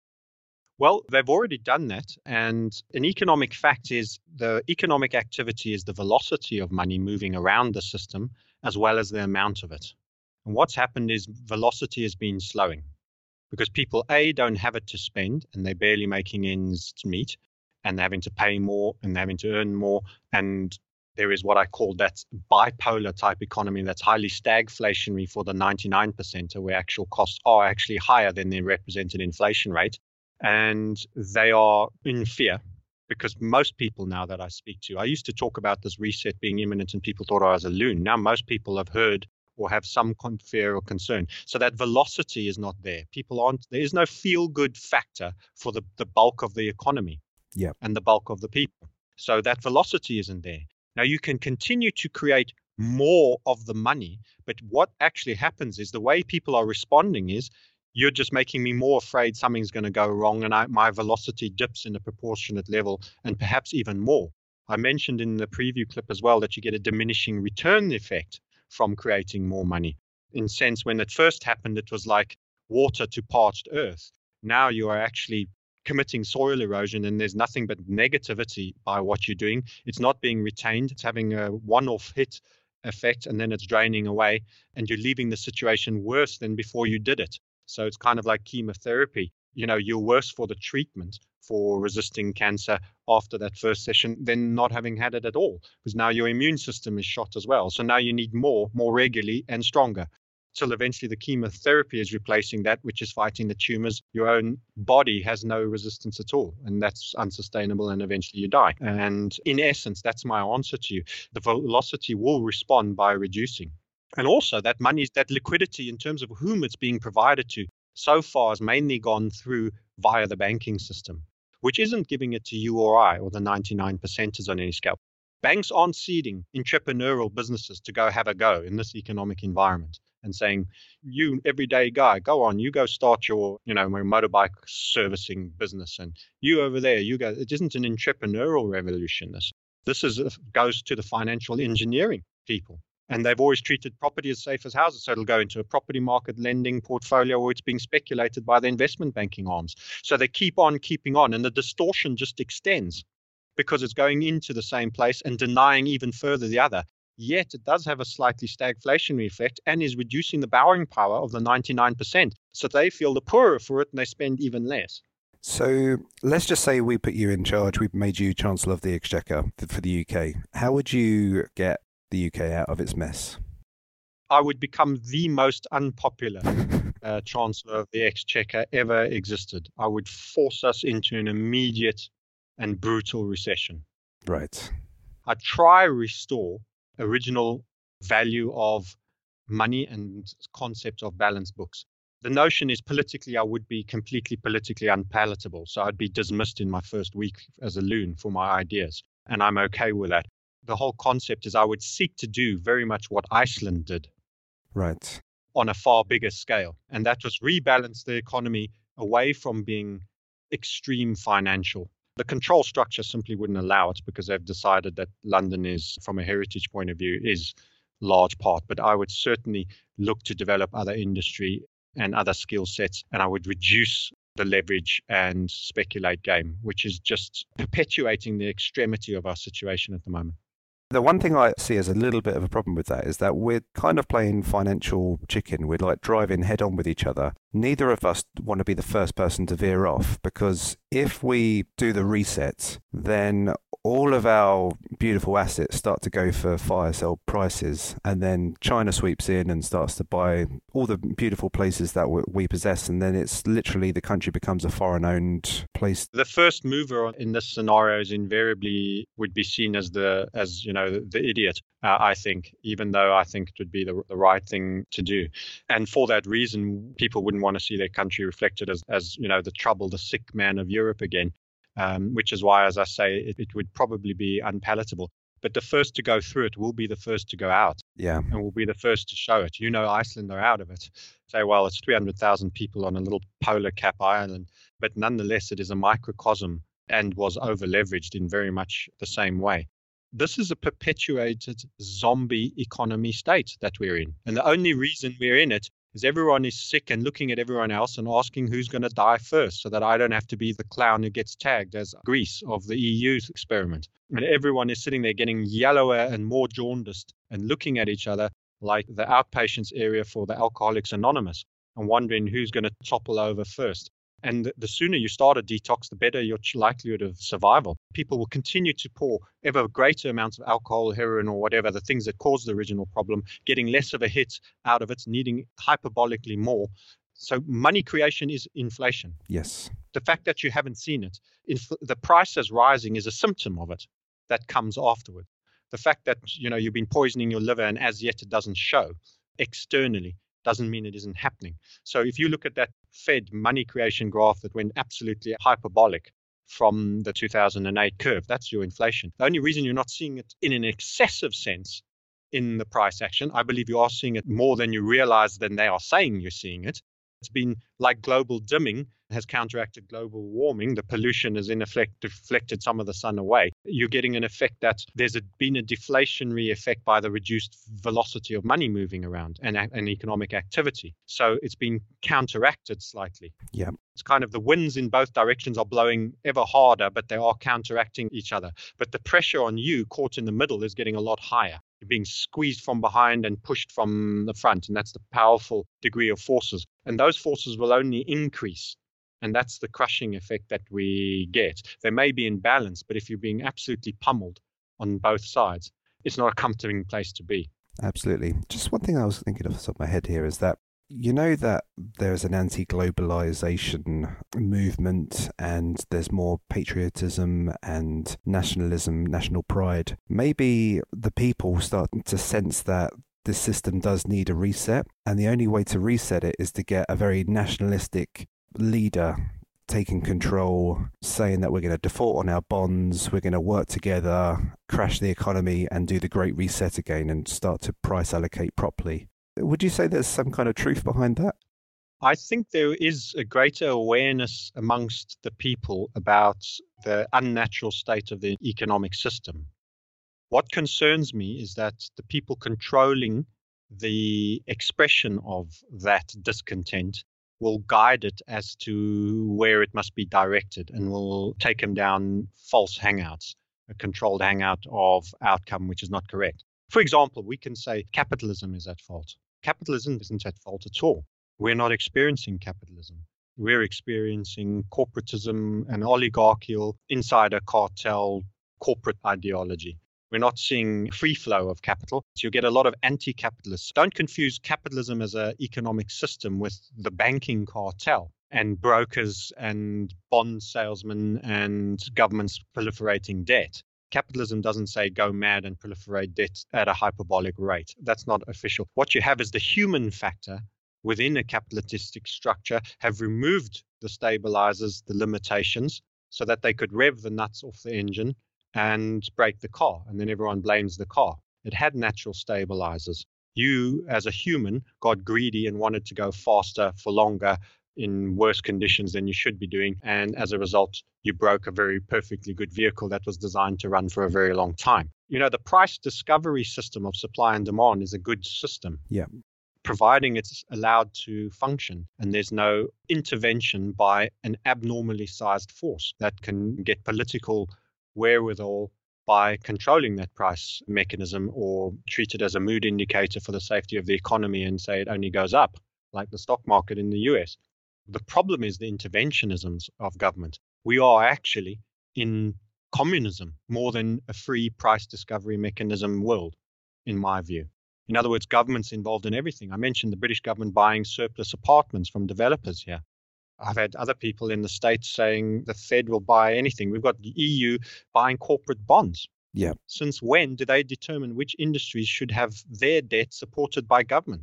Well, they've already done that. And an economic fact is the economic activity is the velocity of money moving around the system as well as the amount of it. And what's happened is velocity has been slowing because people, A, don't have it to spend and they're barely making ends to meet and they're having to pay more and they're having to earn more. And there is what I call that bipolar type economy that's highly stagflationary for the ninety-nine percent, where actual costs are actually higher than the represented inflation rate. And they are in fear because most people now that I speak to, I used to talk about this reset being imminent and people thought I was a loon. Now most people have heard or have some fear or concern. So that velocity is not there. People aren't, there is no feel good factor for the, the bulk of the economy Yeah. and the bulk of the people. So that velocity isn't there. Now you can continue to create more of the money, but what actually happens is the way people are responding is, you're just making me more afraid something's going to go wrong and I, my velocity dips in a proportionate level and perhaps even more. I mentioned in the preview clip as well that you get a diminishing return effect from creating more money. In a sense, when it first happened, it was like water to parched earth. Now you are actually committing soil erosion and there's nothing but negativity by what you're doing. It's not being retained. It's having a one-off hit effect and then it's draining away and you're leaving the situation worse than before you did it. So it's kind of like chemotherapy. You know, you're worse for the treatment for resisting cancer after that first session than not having had it at all, because now your immune system is shot as well. So now you need more, more regularly and stronger, till eventually the chemotherapy is replacing that, which is fighting the tumors. Your own body has no resistance at all, and that's unsustainable, and eventually you die. And in essence, that's my answer to you. The velocity will respond by reducing. And also that money, that liquidity in terms of whom it's being provided to, so far has mainly gone through via the banking system, which isn't giving it to you or I or the ninety-nine percenters on any scale. Banks aren't seeding entrepreneurial businesses to go have a go in this economic environment and saying, you everyday guy, go on, you go start your, you know, motorbike servicing business, and you over there, you go. It isn't an entrepreneurial revolution. This, this is goes to the financial engineering people. And they've always treated property as safe as houses. So it'll go into a property market lending portfolio or it's being speculated by the investment banking arms. So they keep on keeping on. And the distortion just extends because it's going into the same place and denying even further the other. Yet it does have a slightly stagflationary effect and is reducing the borrowing power of the ninety-nine percent. So they feel the poorer for it and they spend even less. So let's just say we put you in charge. We've made you Chancellor of the Exchequer for the U K. How would you get the U K out of its mess? I would become the most unpopular uh, Chancellor of the Exchequer ever existed. I would force us into an immediate and brutal recession. Right. I'd try restore original value of money and concept of balanced books. The notion is politically, I would be completely politically unpalatable. So I'd be dismissed in my first week as a loon for my ideas. And I'm okay with that. The whole concept is I would seek to do very much what Iceland did. Right. On a far bigger scale. And that was rebalance the economy away from being extreme financial. The control structure simply wouldn't allow it because they've decided that London is, from a heritage point of view, is large part. But I would certainly look to develop other industry and other skill sets, and I would reduce the leverage and speculate game, which is just perpetuating the extremity of our situation at the moment. The one thing I see as a little bit of a problem with that is that we're kind of playing financial chicken. We're like driving head on with each other. Neither of us want to be the first person to veer off, because if we do the reset, then all of our beautiful assets start to go for fire sale prices, and then China sweeps in and starts to buy all the beautiful places that we possess, and then it's literally the country becomes a foreign-owned place. The first mover in this scenario is invariably would be seen as the as you know the idiot. Uh, I think, even though I think it would be the, the right thing to do, and for that reason, people wouldn't want to see their country reflected as as you know the trouble, the sick man of Europe again. um, which is why, as I say, it, it would probably be unpalatable. But the first to go through it will be the first to go out. Yeah. And will be the first to show it. You know, Iceland are out of it. Say, well, it's three hundred thousand people on a little polar cap island, but nonetheless, it is a microcosm and was over leveraged in very much the same way. This is a perpetuated zombie economy state that we're in. And the only reason we're in it is everyone is sick and looking at everyone else and asking who's going to die first so that I don't have to be the clown who gets tagged as Greece of the E U's experiment. And everyone is sitting there getting yellower and more jaundiced and looking at each other like the outpatients area for the Alcoholics Anonymous and wondering who's going to topple over first. And the sooner you start a detox, the better your likelihood of survival. People will continue to pour ever greater amounts of alcohol, heroin, or whatever, the things that caused the original problem, getting less of a hit out of it, needing hyperbolically more. So money creation is inflation. Yes. The fact that you haven't seen it, inf- the price as rising is a symptom of it that comes afterward. The fact that, you know, you've been poisoning your liver and as yet it doesn't show externally doesn't mean it isn't happening. So if you look at that Fed money creation graph that went absolutely hyperbolic from the two thousand eight curve, that's your inflation. The only reason you're not seeing it in an excessive sense in the price action, I believe you are seeing it more than you realize than they are saying you're seeing it. It's been like global dimming has counteracted global warming. The pollution has in effect deflected some of the sun away. You're getting an effect that there's a, been a deflationary effect by the reduced velocity of money moving around and, and economic activity. So it's been counteracted slightly. Yeah. It's kind of the winds in both directions are blowing ever harder, but they are counteracting each other. But the pressure on you caught in the middle is getting a lot higher. You're being squeezed from behind and pushed from the front. And that's the powerful degree of forces. And those forces will only increase. And that's the crushing effect that we get. They may be in balance, but if you're being absolutely pummeled on both sides, it's not a comforting place to be. Absolutely. Just one thing I was thinking off the top of my head here is that, you know, that there's an anti-globalization movement and there's more patriotism and nationalism, national pride. Maybe the people start to sense that this system does need a reset, and the only way to reset it is to get a very nationalistic leader taking control, saying that we're going to default on our bonds, we're going to work together, crash the economy and do the great reset again and start to price allocate properly. Would you say there's some kind of truth behind that? I think there is a greater awareness amongst the people about the unnatural state of the economic system. What concerns me is that the people controlling the expression of that discontent will guide it as to where it must be directed and will take them down false hangouts, a controlled hangout of outcome which is not correct. For example, we can say capitalism is at fault. Capitalism isn't at fault at all. We're not experiencing capitalism. We're experiencing corporatism and oligarchical, insider cartel, corporate ideology. We're not seeing free flow of capital. So you get a lot of anti-capitalists. Don't confuse capitalism as an economic system with the banking cartel and brokers and bond salesmen and governments proliferating debt. Capitalism doesn't say go mad and proliferate debt at a hyperbolic rate. That's not official. What you have is the human factor within a capitalistic structure have removed the stabilizers, the limitations, so that they could rev the nuts off the engine and break the car, and then everyone blames the car. It had natural stabilizers. You, as a human, got greedy and wanted to go faster for longer in worse conditions than you should be doing, and as a result, you broke a very perfectly good vehicle that was designed to run for a very long time. You know, the price discovery system of supply and demand is a good system. Yeah. Providing it's allowed to function and there's no intervention by an abnormally sized force that can get political wherewithal by controlling that price mechanism or treat it as a mood indicator for the safety of the economy and say it only goes up, like the stock market in the U S. The problem is the interventionisms of government. We are actually in communism more than a free price discovery mechanism world, in my view. In other words, government's involved in everything. I mentioned the British government buying surplus apartments from developers here. I've had other people in the States saying the Fed will buy anything. We've got the E U buying corporate bonds. Yeah. Since when do they determine which industries should have their debt supported by government?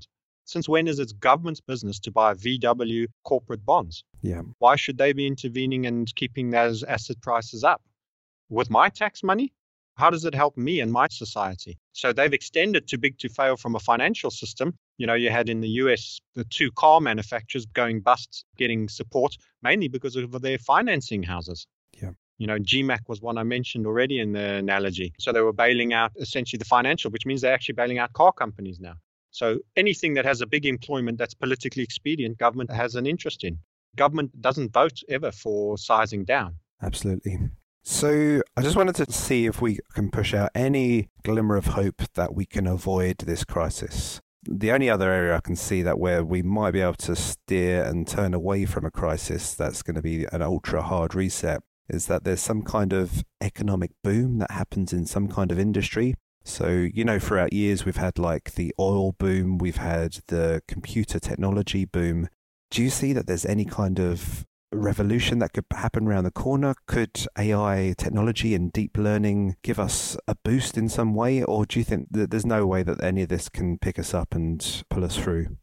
Since when is it government's business to buy V W corporate bonds? Yeah. Why should they be intervening and keeping those asset prices up? With my tax money? How does it help me and my society? So they've extended too big to fail from a financial system. You know, you had in the U S the two car manufacturers going bust, getting support, mainly because of their financing houses. Yeah. You know, G MAC was one I mentioned already in the analogy. So they were bailing out essentially the financial, which means they're actually bailing out car companies now. So anything that has a big employment that's politically expedient, government has an interest in. Government doesn't vote ever for sizing down. Absolutely. So I just wanted to see if we can push out any glimmer of hope that we can avoid this crisis. The only other area I can see that where we might be able to steer and turn away from a crisis that's going to be an ultra hard reset is that there's some kind of economic boom that happens in some kind of industry. So, you know, throughout years, we've had like the oil boom, we've had the computer technology boom. Do you see that there's any kind of revolution that could happen around the corner? Could A I technology and deep learning give us a boost in some way? Or do you think that there's no way that any of this can pick us up and pull us through?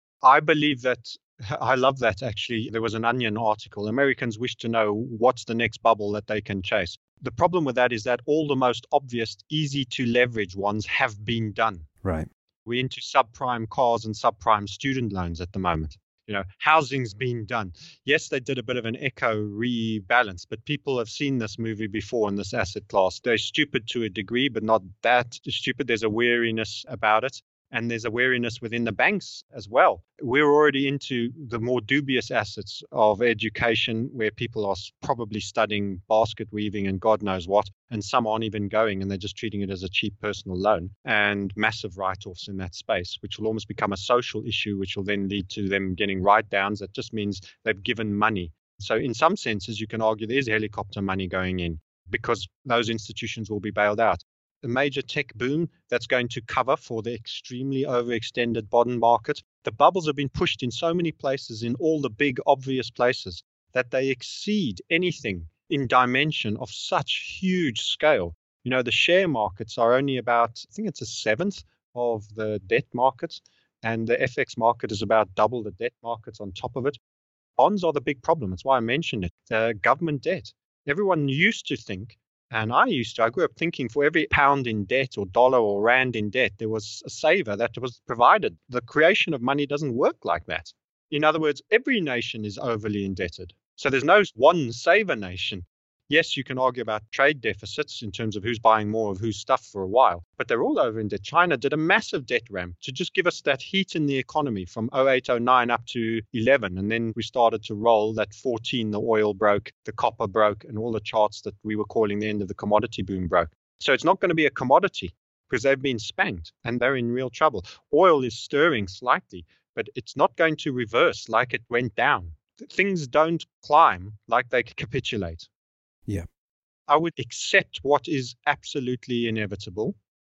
I believe that. I love that, actually. There was an Onion article. Americans wish to know what's the next bubble that they can chase. The problem with that is that all the most obvious, easy to leverage ones have been done. Right. We're into subprime cars and subprime student loans at the moment. You know, housing's been done. Yes, they did a bit of an echo rebalance, but people have seen this movie before in this asset class. They're stupid to a degree, but not that stupid. There's a wariness about it. And there's a wariness within the banks as well. We're already into the more dubious assets of education where people are probably studying basket weaving and God knows what. And some aren't even going and they're just treating it as a cheap personal loan, and massive write-offs in that space, which will almost become a social issue, which will then lead to them getting write-downs. That just means they've given money. So in some senses, you can argue there's helicopter money going in because those institutions will be bailed out. A major tech boom that's going to cover for the extremely overextended bond market. The bubbles have been pushed in so many places, in all the big obvious places, that they exceed anything in dimension of such huge scale. You know, the share markets are only about, I think it's a seventh of the debt markets, and the F X market is about double the debt markets on top of it. Bonds are the big problem. That's why I mentioned it. Uh, government debt. Everyone used to think, and I used to, I grew up thinking for every pound in debt or dollar or rand in debt, there was a saver that was provided. The creation of money doesn't work like that. In other words, every nation is overly indebted. So there's no one saver nation. Yes, you can argue about trade deficits in terms of who's buying more of whose stuff for a while, but they're all over in debt. China did a massive debt ramp to just give us that heat in the economy from oh eight, oh nine up to eleven. And then we started to roll that fourteen, the oil broke, the copper broke, and all the charts that we were calling the end of the commodity boom broke. So it's not going to be a commodity because they've been spanked and they're in real trouble. Oil is stirring slightly, but it's not going to reverse like it went down. Things don't climb like they capitulate. Yeah. I would accept what is absolutely inevitable,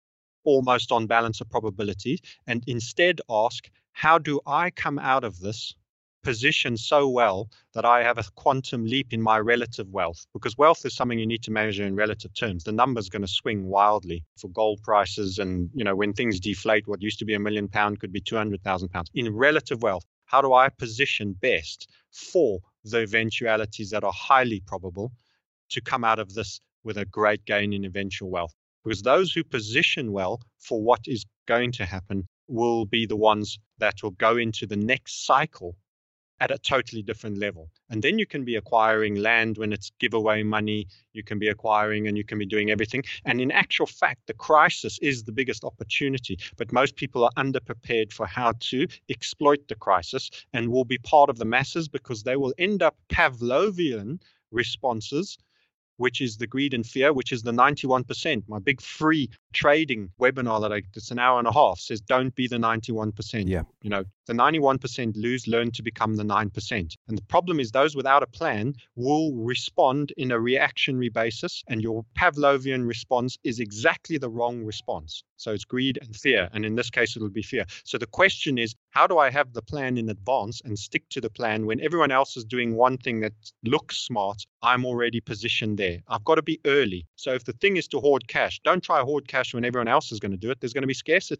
almost on balance of probability, and instead ask, how do I come out of this position so well that I have a quantum leap in my relative wealth? Because wealth is something you need to measure in relative terms. The number's going to swing wildly for gold prices, and you know, when things deflate, what used to be a million pound could be two hundred thousand pounds. In relative wealth, how do I position best for the eventualities that are highly probable to come out of this with a great gain in eventual wealth? Because those who position well for what is going to happen will be the ones that will go into the next cycle at a totally different level. And then you can be acquiring land when it's giveaway money, you can be acquiring and you can be doing everything. And in actual fact, the crisis is the biggest opportunity, but most people are underprepared for how to exploit the crisis and will be part of the masses because they will end up Pavlovian responses, which is the greed and fear, which is the ninety-one percent. My big free trading webinar that I, it's an hour and a half, says don't be the ninety-one percent. Yeah. You know, the ninety-one percent lose, learn to become the nine percent. And the problem is those without a plan will respond in a reactionary basis, and your Pavlovian response is exactly the wrong response. So it's greed and fear. And in this case, it'll be fear. So the question is, how do I have the plan in advance and stick to the plan when everyone else is doing one thing that looks smart? I'm already positioned there. I've got to be early. So if the thing is to hoard cash, don't try hoard cash when everyone else is going to do it. There's going to be scarcity.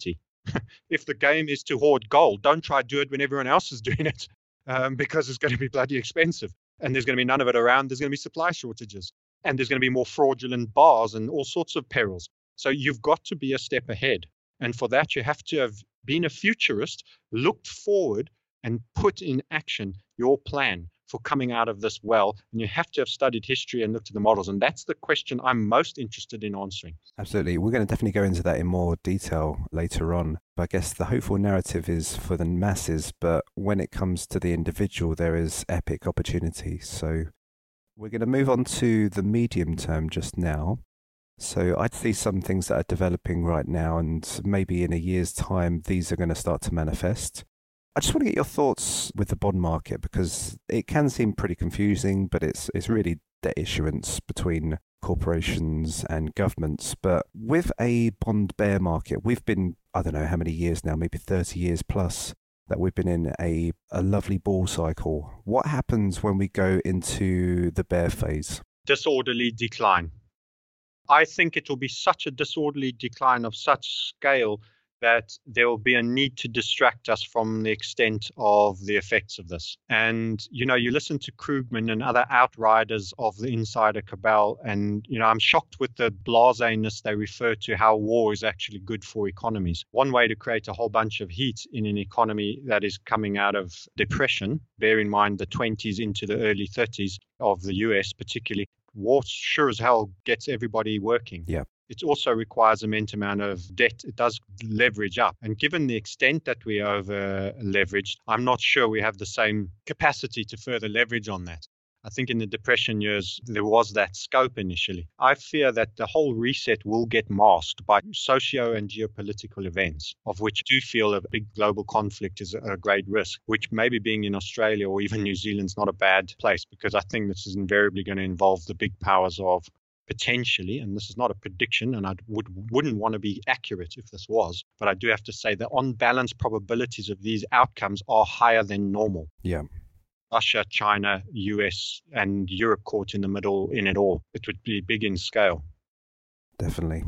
If the game is to hoard gold, don't try to do it when everyone else is doing it, um, because it's going to be bloody expensive. And there's going to be none of it around. There's going to be supply shortages. And there's going to be more fraudulent bars and all sorts of perils. So you've got to be a step ahead. And for that, you have to have been a futurist, looked forward, and put in action your plan for coming out of this well. And you have to have studied history and looked at the models. And that's the question I'm most interested in answering. Absolutely. We're going to definitely go into that in more detail later on. But I guess the hopeful narrative is for the masses, but when it comes to the individual, there is epic opportunity. So we're going to move on to the medium term just now. So I'd see some things that are developing right now, and maybe in a year's time, these are going to start to manifest. I just want to get your thoughts with the bond market, because it can seem pretty confusing, but it's it's really debt issuance between corporations and governments. But with a bond bear market, we've been, I don't know how many years now, maybe thirty years plus, that we've been in a, a lovely bull cycle. What happens when we go into the bear phase? Disorderly decline. I think it will be such a disorderly decline of such scale that there will be a need to distract us from the extent of the effects of this. And, you know, you listen to Krugman and other outriders of the insider cabal, and, you know, I'm shocked with the blaseness they refer to how war is actually good for economies. One way to create a whole bunch of heat in an economy that is coming out of depression, bear in mind the twenties into the early thirties of the U S particularly, war sure as hell gets everybody working. Yeah. It also requires immense amount of debt. It does leverage up. And given the extent that we are over leveraged, I'm not sure we have the same capacity to further leverage on that. I think in the depression years, there was that scope initially. I fear that the whole reset will get masked by socio and geopolitical events, of which I do feel a big global conflict is a great risk, which maybe being in Australia or even New Zealand is not a bad place, because I think this is invariably going to involve the big powers of potentially, and this is not a prediction, and I would, wouldn't want to be accurate if this was, but I do have to say the on balance probabilities of these outcomes are higher than normal. Yeah. Russia, China, U S, and Europe caught in the middle in it all. It would be big in scale. Definitely.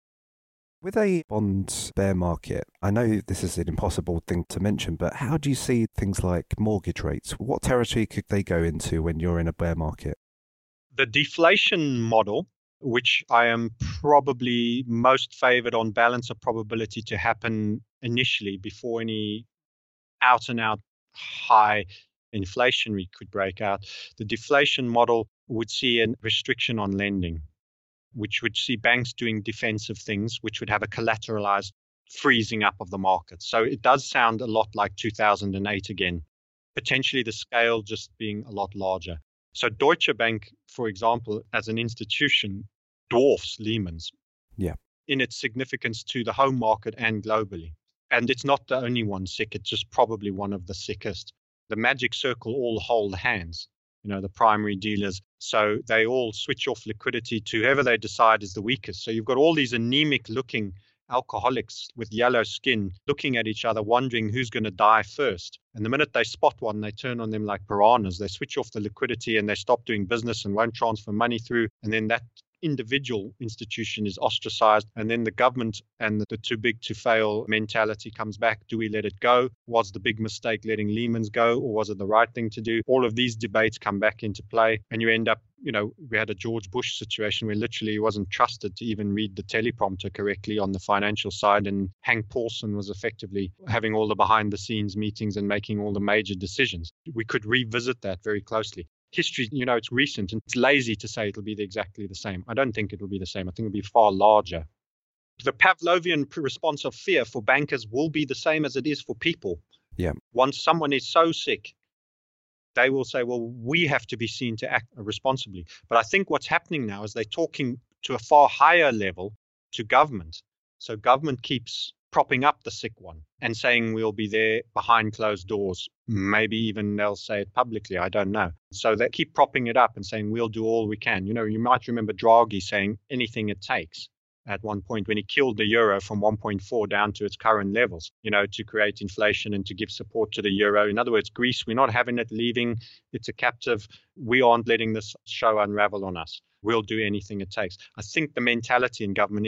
With a bond bear market, I know this is an impossible thing to mention, but how do you see things like mortgage rates? What territory could they go into when you're in a bear market? The deflation model, which I am probably most favored on balance of probability to happen initially before any out and out high inflationary could break out. The deflation model would see a restriction on lending, which would see banks doing defensive things, which would have a collateralized freezing up of the market. So it does sound a lot like two thousand eight again, potentially the scale just being a lot larger. So Deutsche Bank, for example, as an institution, dwarfs Lehman's yeah. in its significance to the home market and globally. And it's not the only one sick, it's just probably one of the sickest. The magic circle all hold hands, you know, the primary dealers. So they all switch off liquidity to whoever they decide is the weakest. So you've got all these anemic looking alcoholics with yellow skin looking at each other, wondering who's going to die first. And the minute they spot one, they turn on them like piranhas. They switch off the liquidity and they stop doing business and won't transfer money through. And then that individual institution is ostracized. And then the government and the too big to fail mentality comes back. Do we let it go? Was the big mistake letting Lehman's go, or was it the right thing to do? All of these debates come back into play, and you end up, you know, we had a George Bush situation where literally he wasn't trusted to even read the teleprompter correctly on the financial side. And Hank Paulson was effectively having all the behind the scenes meetings and making all the major decisions. We could revisit that very closely. History, you know, it's recent and it's lazy to say it'll be exactly the same. I don't think it'll be the same. I think it'll be far larger. The Pavlovian response of fear for bankers will be the same as it is for people. Yeah. Once someone is so sick, they will say, well, we have to be seen to act responsibly. But I think what's happening now is they're talking to a far higher level to government. So government keeps propping up the sick one and saying we'll be there behind closed doors. Maybe even they'll say it publicly. I don't know. So they keep propping it up and saying we'll do all we can. You know, you might remember Draghi saying anything it takes at one point when he killed the euro from one point four down to its current levels, you know, to create inflation and to give support to the euro. In other words, Greece, we're not having it leaving. It's a captive. We aren't letting this show unravel on us. We'll do anything it takes. I think the mentality in government is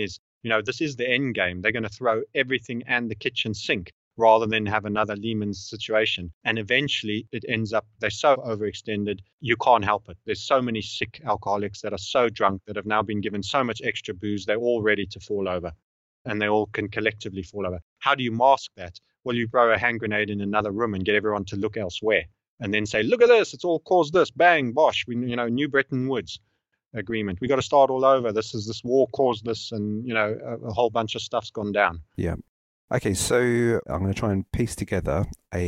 You know, this is the end game. They're going to throw everything and the kitchen sink rather than have another Lehman's situation. And eventually it ends up, they're so overextended, you can't help it. There's so many sick alcoholics that are so drunk that have now been given so much extra booze, they're all ready to fall over. And they all can collectively fall over. How do you mask that? Well, you throw a hand grenade in another room and get everyone to look elsewhere. And then say, look at this, it's all caused this. Bang, bosh, we, you know, New Bretton Woods agreement. We got to start all over. This is this war caused this, and you know, a, a whole bunch of stuff's gone down. Yeah. Okay, so I'm going to try and piece together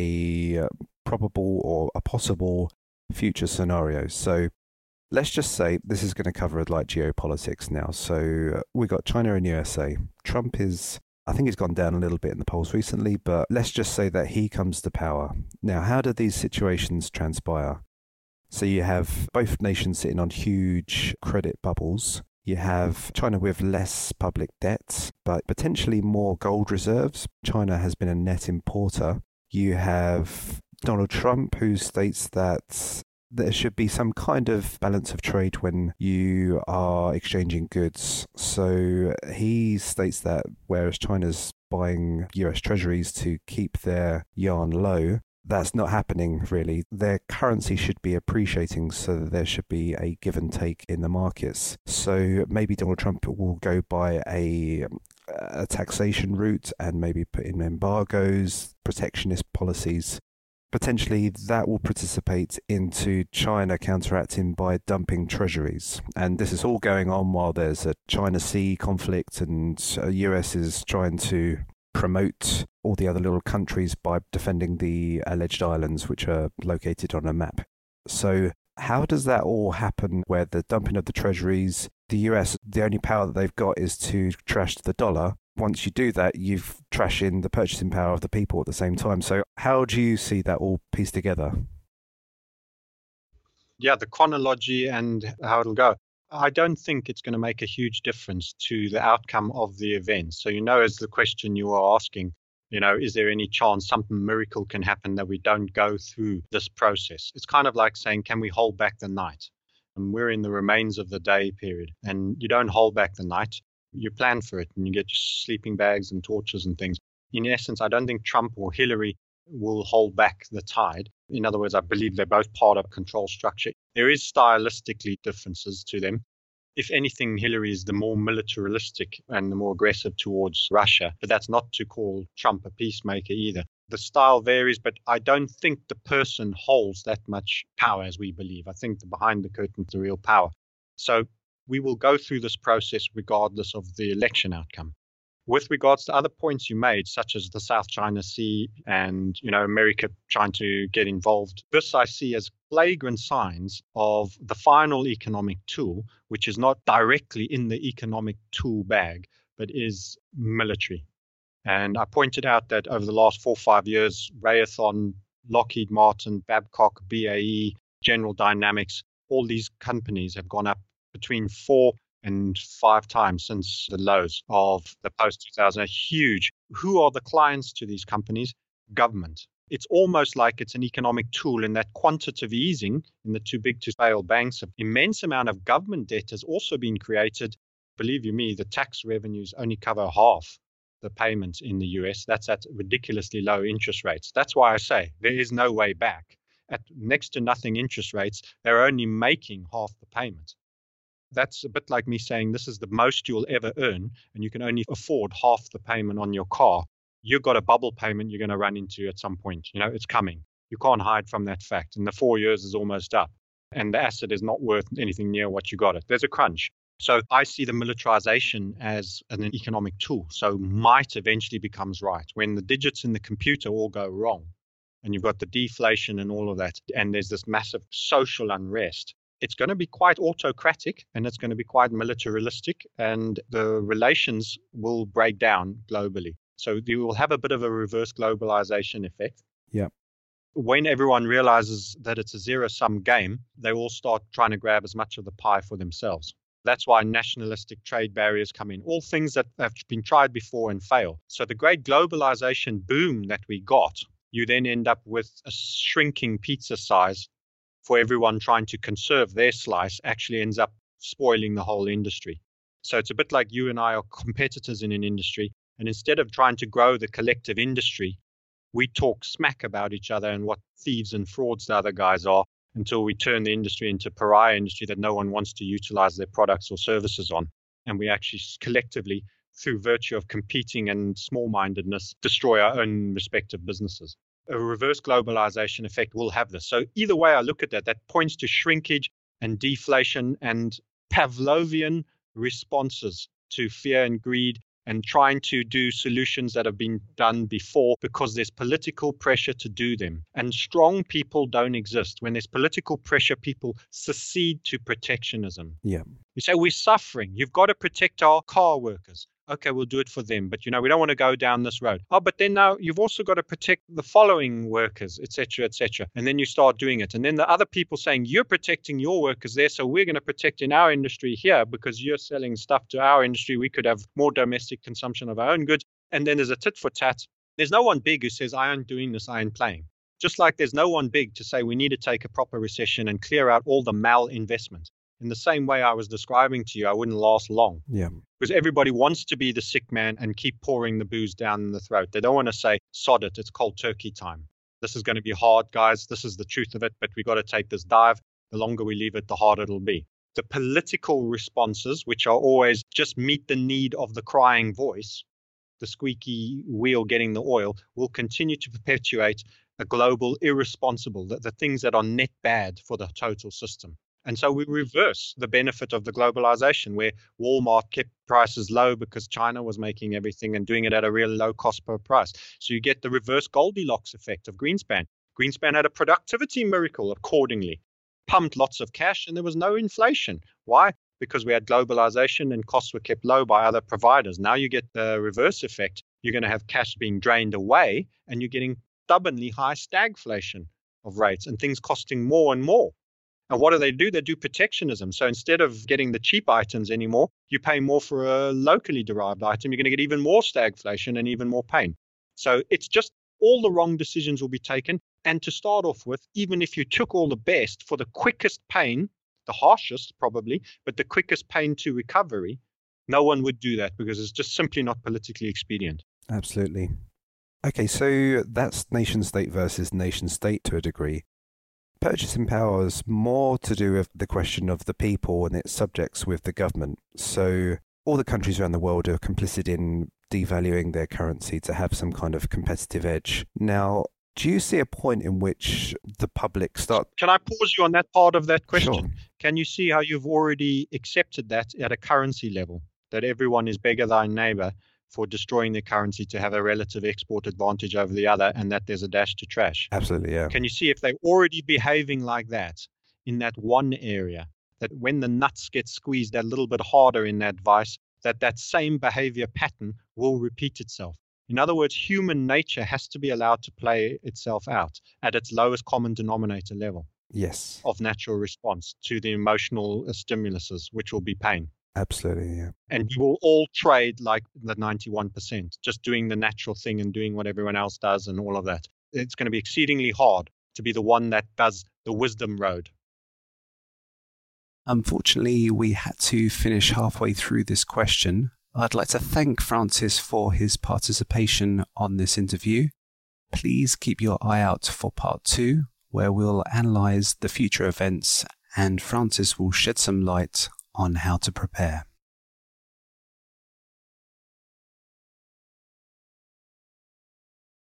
a probable or a possible future scenario. So let's just say this is going to cover like geopolitics now. So we got China and U S A. Trump is, I think he's gone down a little bit in the polls recently, but let's just say that he comes to power. Now, how do these situations transpire? So you have both nations sitting on huge credit bubbles. You have China with less public debt, but potentially more gold reserves. China has been a net importer. You have Donald Trump, who states that there should be some kind of balance of trade when you are exchanging goods. So he states that whereas China's buying U S treasuries to keep their yuan low, that's not happening, really. Their currency should be appreciating, so that there should be a give and take in the markets. So maybe Donald Trump will go by a, a taxation route and maybe put in embargoes, protectionist policies. Potentially that will participate into China counteracting by dumping treasuries. And this is all going on while there's a China Sea conflict, and the U S is trying to promote all the other little countries by defending the alleged islands which are located on a map. So how does that all happen, where the dumping of the treasuries, the U S, the only power that they've got is to trash the dollar. Once you do that, you've trashed in the purchasing power of the people at the same time. So how do you see that all pieced together? Yeah, the chronology and how it'll go. I don't think it's going to make a huge difference to the outcome of the event. So, you know, as the question you are asking, you know, is there any chance something miracle can happen that we don't go through this process? It's kind of like saying, can we hold back the night? And we're in the remains of the day period, and you don't hold back the night. You plan for it, and you get your sleeping bags and torches and things. In essence, I don't think Trump or Hillary will hold back the tide. In other words, I believe they're both part of control structure. There is stylistically differences to them. If anything, Hillary is the more militaristic and the more aggressive towards Russia. But that's not to call Trump a peacemaker either. The style varies, but I don't think the person holds that much power as we believe. I think the behind the curtain is the real power. So we will go through this process regardless of the election outcome. With regards to other points you made, such as the South China Sea and, you know, America trying to get involved, this I see as flagrant signs of the final economic tool, which is not directly in the economic tool bag, but is military. And I pointed out that over the last four or five years, Raytheon, Lockheed Martin, Babcock, B A E, General Dynamics, all these companies have gone up between four and five times since the lows of the post two thousand. Huge. Who are the clients to these companies? Government. It's almost like it's an economic tool in that quantitative easing in the too big to fail banks. An immense amount of government debt has also been created. Believe you me, the tax revenues only cover half the payments in the U S. That's at ridiculously low interest rates. That's why I say there is no way back. At next to nothing interest rates, they're only making half the payment. That's a bit like me saying this is the most you'll ever earn, and you can only afford half the payment on your car. You've got a bubble payment you're going to run into at some point. You know, it's coming. You can't hide from that fact. And the four years is almost up, and the asset is not worth anything near what you got it. There's a crunch. So I see the militarization as an economic tool. So might eventually becomes right. When the digits in the computer all go wrong, and you've got the deflation and all of that, and there's this massive social unrest, it's going to be quite autocratic, and it's going to be quite militaristic, and the relations will break down globally. So you will have a bit of a reverse globalization effect. Yeah. When everyone realizes that it's a zero-sum game, they all start trying to grab as much of the pie for themselves. That's why nationalistic trade barriers come in, all things that have been tried before and fail. So the great globalization boom that we got, you then end up with a shrinking pizza size for everyone trying to conserve their slice, actually ends up spoiling the whole industry. So it's a bit like you and I are competitors in an industry. And instead of trying to grow the collective industry, we talk smack about each other and what thieves and frauds the other guys are until we turn the industry into pariah industry that no one wants to utilize their products or services on. And we actually collectively, through virtue of competing and small-mindedness, destroy our own respective businesses. A reverse globalization effect will have this. So either way I look at that, that points to shrinkage and deflation and Pavlovian responses to fear and greed and trying to do solutions that have been done before because there's political pressure to do them. And strong people don't exist. When there's political pressure, people secede to protectionism. Yeah. You say, we're suffering. You've got to protect our car workers. Okay, we'll do it for them. But, you know, we don't want to go down this road. Oh, but then now you've also got to protect the following workers, et cetera, et cetera. And then you start doing it. And then the other people saying, you're protecting your workers there, so we're going to protect in our industry here because you're selling stuff to our industry. We could have more domestic consumption of our own goods. And then there's a tit for tat. There's no one big who says, I ain't doing this, I ain't playing. Just like there's no one big to say we need to take a proper recession and clear out all the malinvestment. In the same way I was describing to you, I wouldn't last long. Yeah. Because everybody wants to be the sick man and keep pouring the booze down the throat. They don't want to say, sod it, it's cold turkey time. This is going to be hard, guys. This is the truth of it, but we got to take this dive. The longer we leave it, the harder it'll be. The political responses, which are always just meet the need of the crying voice, the squeaky wheel getting the oil, will continue to perpetuate a global irresponsible, the, the things that are net bad for the total system. And so we reverse the benefit of the globalization where Walmart kept prices low because China was making everything and doing it at a really low cost per price. So you get the reverse Goldilocks effect of Greenspan. Greenspan had a productivity miracle accordingly, pumped lots of cash and there was no inflation. Why? Because we had globalization and costs were kept low by other providers. Now you get the reverse effect. You're going to have cash being drained away and you're getting stubbornly high stagflation of rates and things costing more and more. And what do they do? They do protectionism. So instead of getting the cheap items anymore, you pay more for a locally derived item. You're going to get even more stagflation and even more pain. So it's just all the wrong decisions will be taken. And to start off with, even if you took all the best for the quickest pain, the harshest probably, but the quickest pain to recovery, no one would do that because it's just simply not politically expedient. Absolutely. Okay, so that's nation state versus nation state to a degree. Purchasing power is more to do with the question of the people and its subjects with the government. So all the countries around the world are complicit in devaluing their currency to have some kind of competitive edge. Now, do you see a point in which the public start... Can I pause you on that part of that question? Sure. Can you see how you've already accepted that at a currency level, that everyone is beggar thy neighbor for destroying their currency to have a relative export advantage over the other and that there's a dash to trash? Absolutely, yeah. Can you see if they're already behaving like that in that one area, that when the nuts get squeezed a little bit harder in that vice, that that same behavior pattern will repeat itself? In other words, human nature has to be allowed to play itself out at its lowest common denominator level. Yes. Of natural response to the emotional stimuluses, which will be pain. Absolutely, yeah. And we will all trade like the ninety-one percent, just doing the natural thing and doing what everyone else does and all of that. It's going to be exceedingly hard to be the one that does the wisdom road. Unfortunately, we had to finish halfway through this question. I'd like to thank Francis for his participation on this interview. Please keep your eye out for part two, where we'll analyse the future events and Francis will shed some light on how to prepare.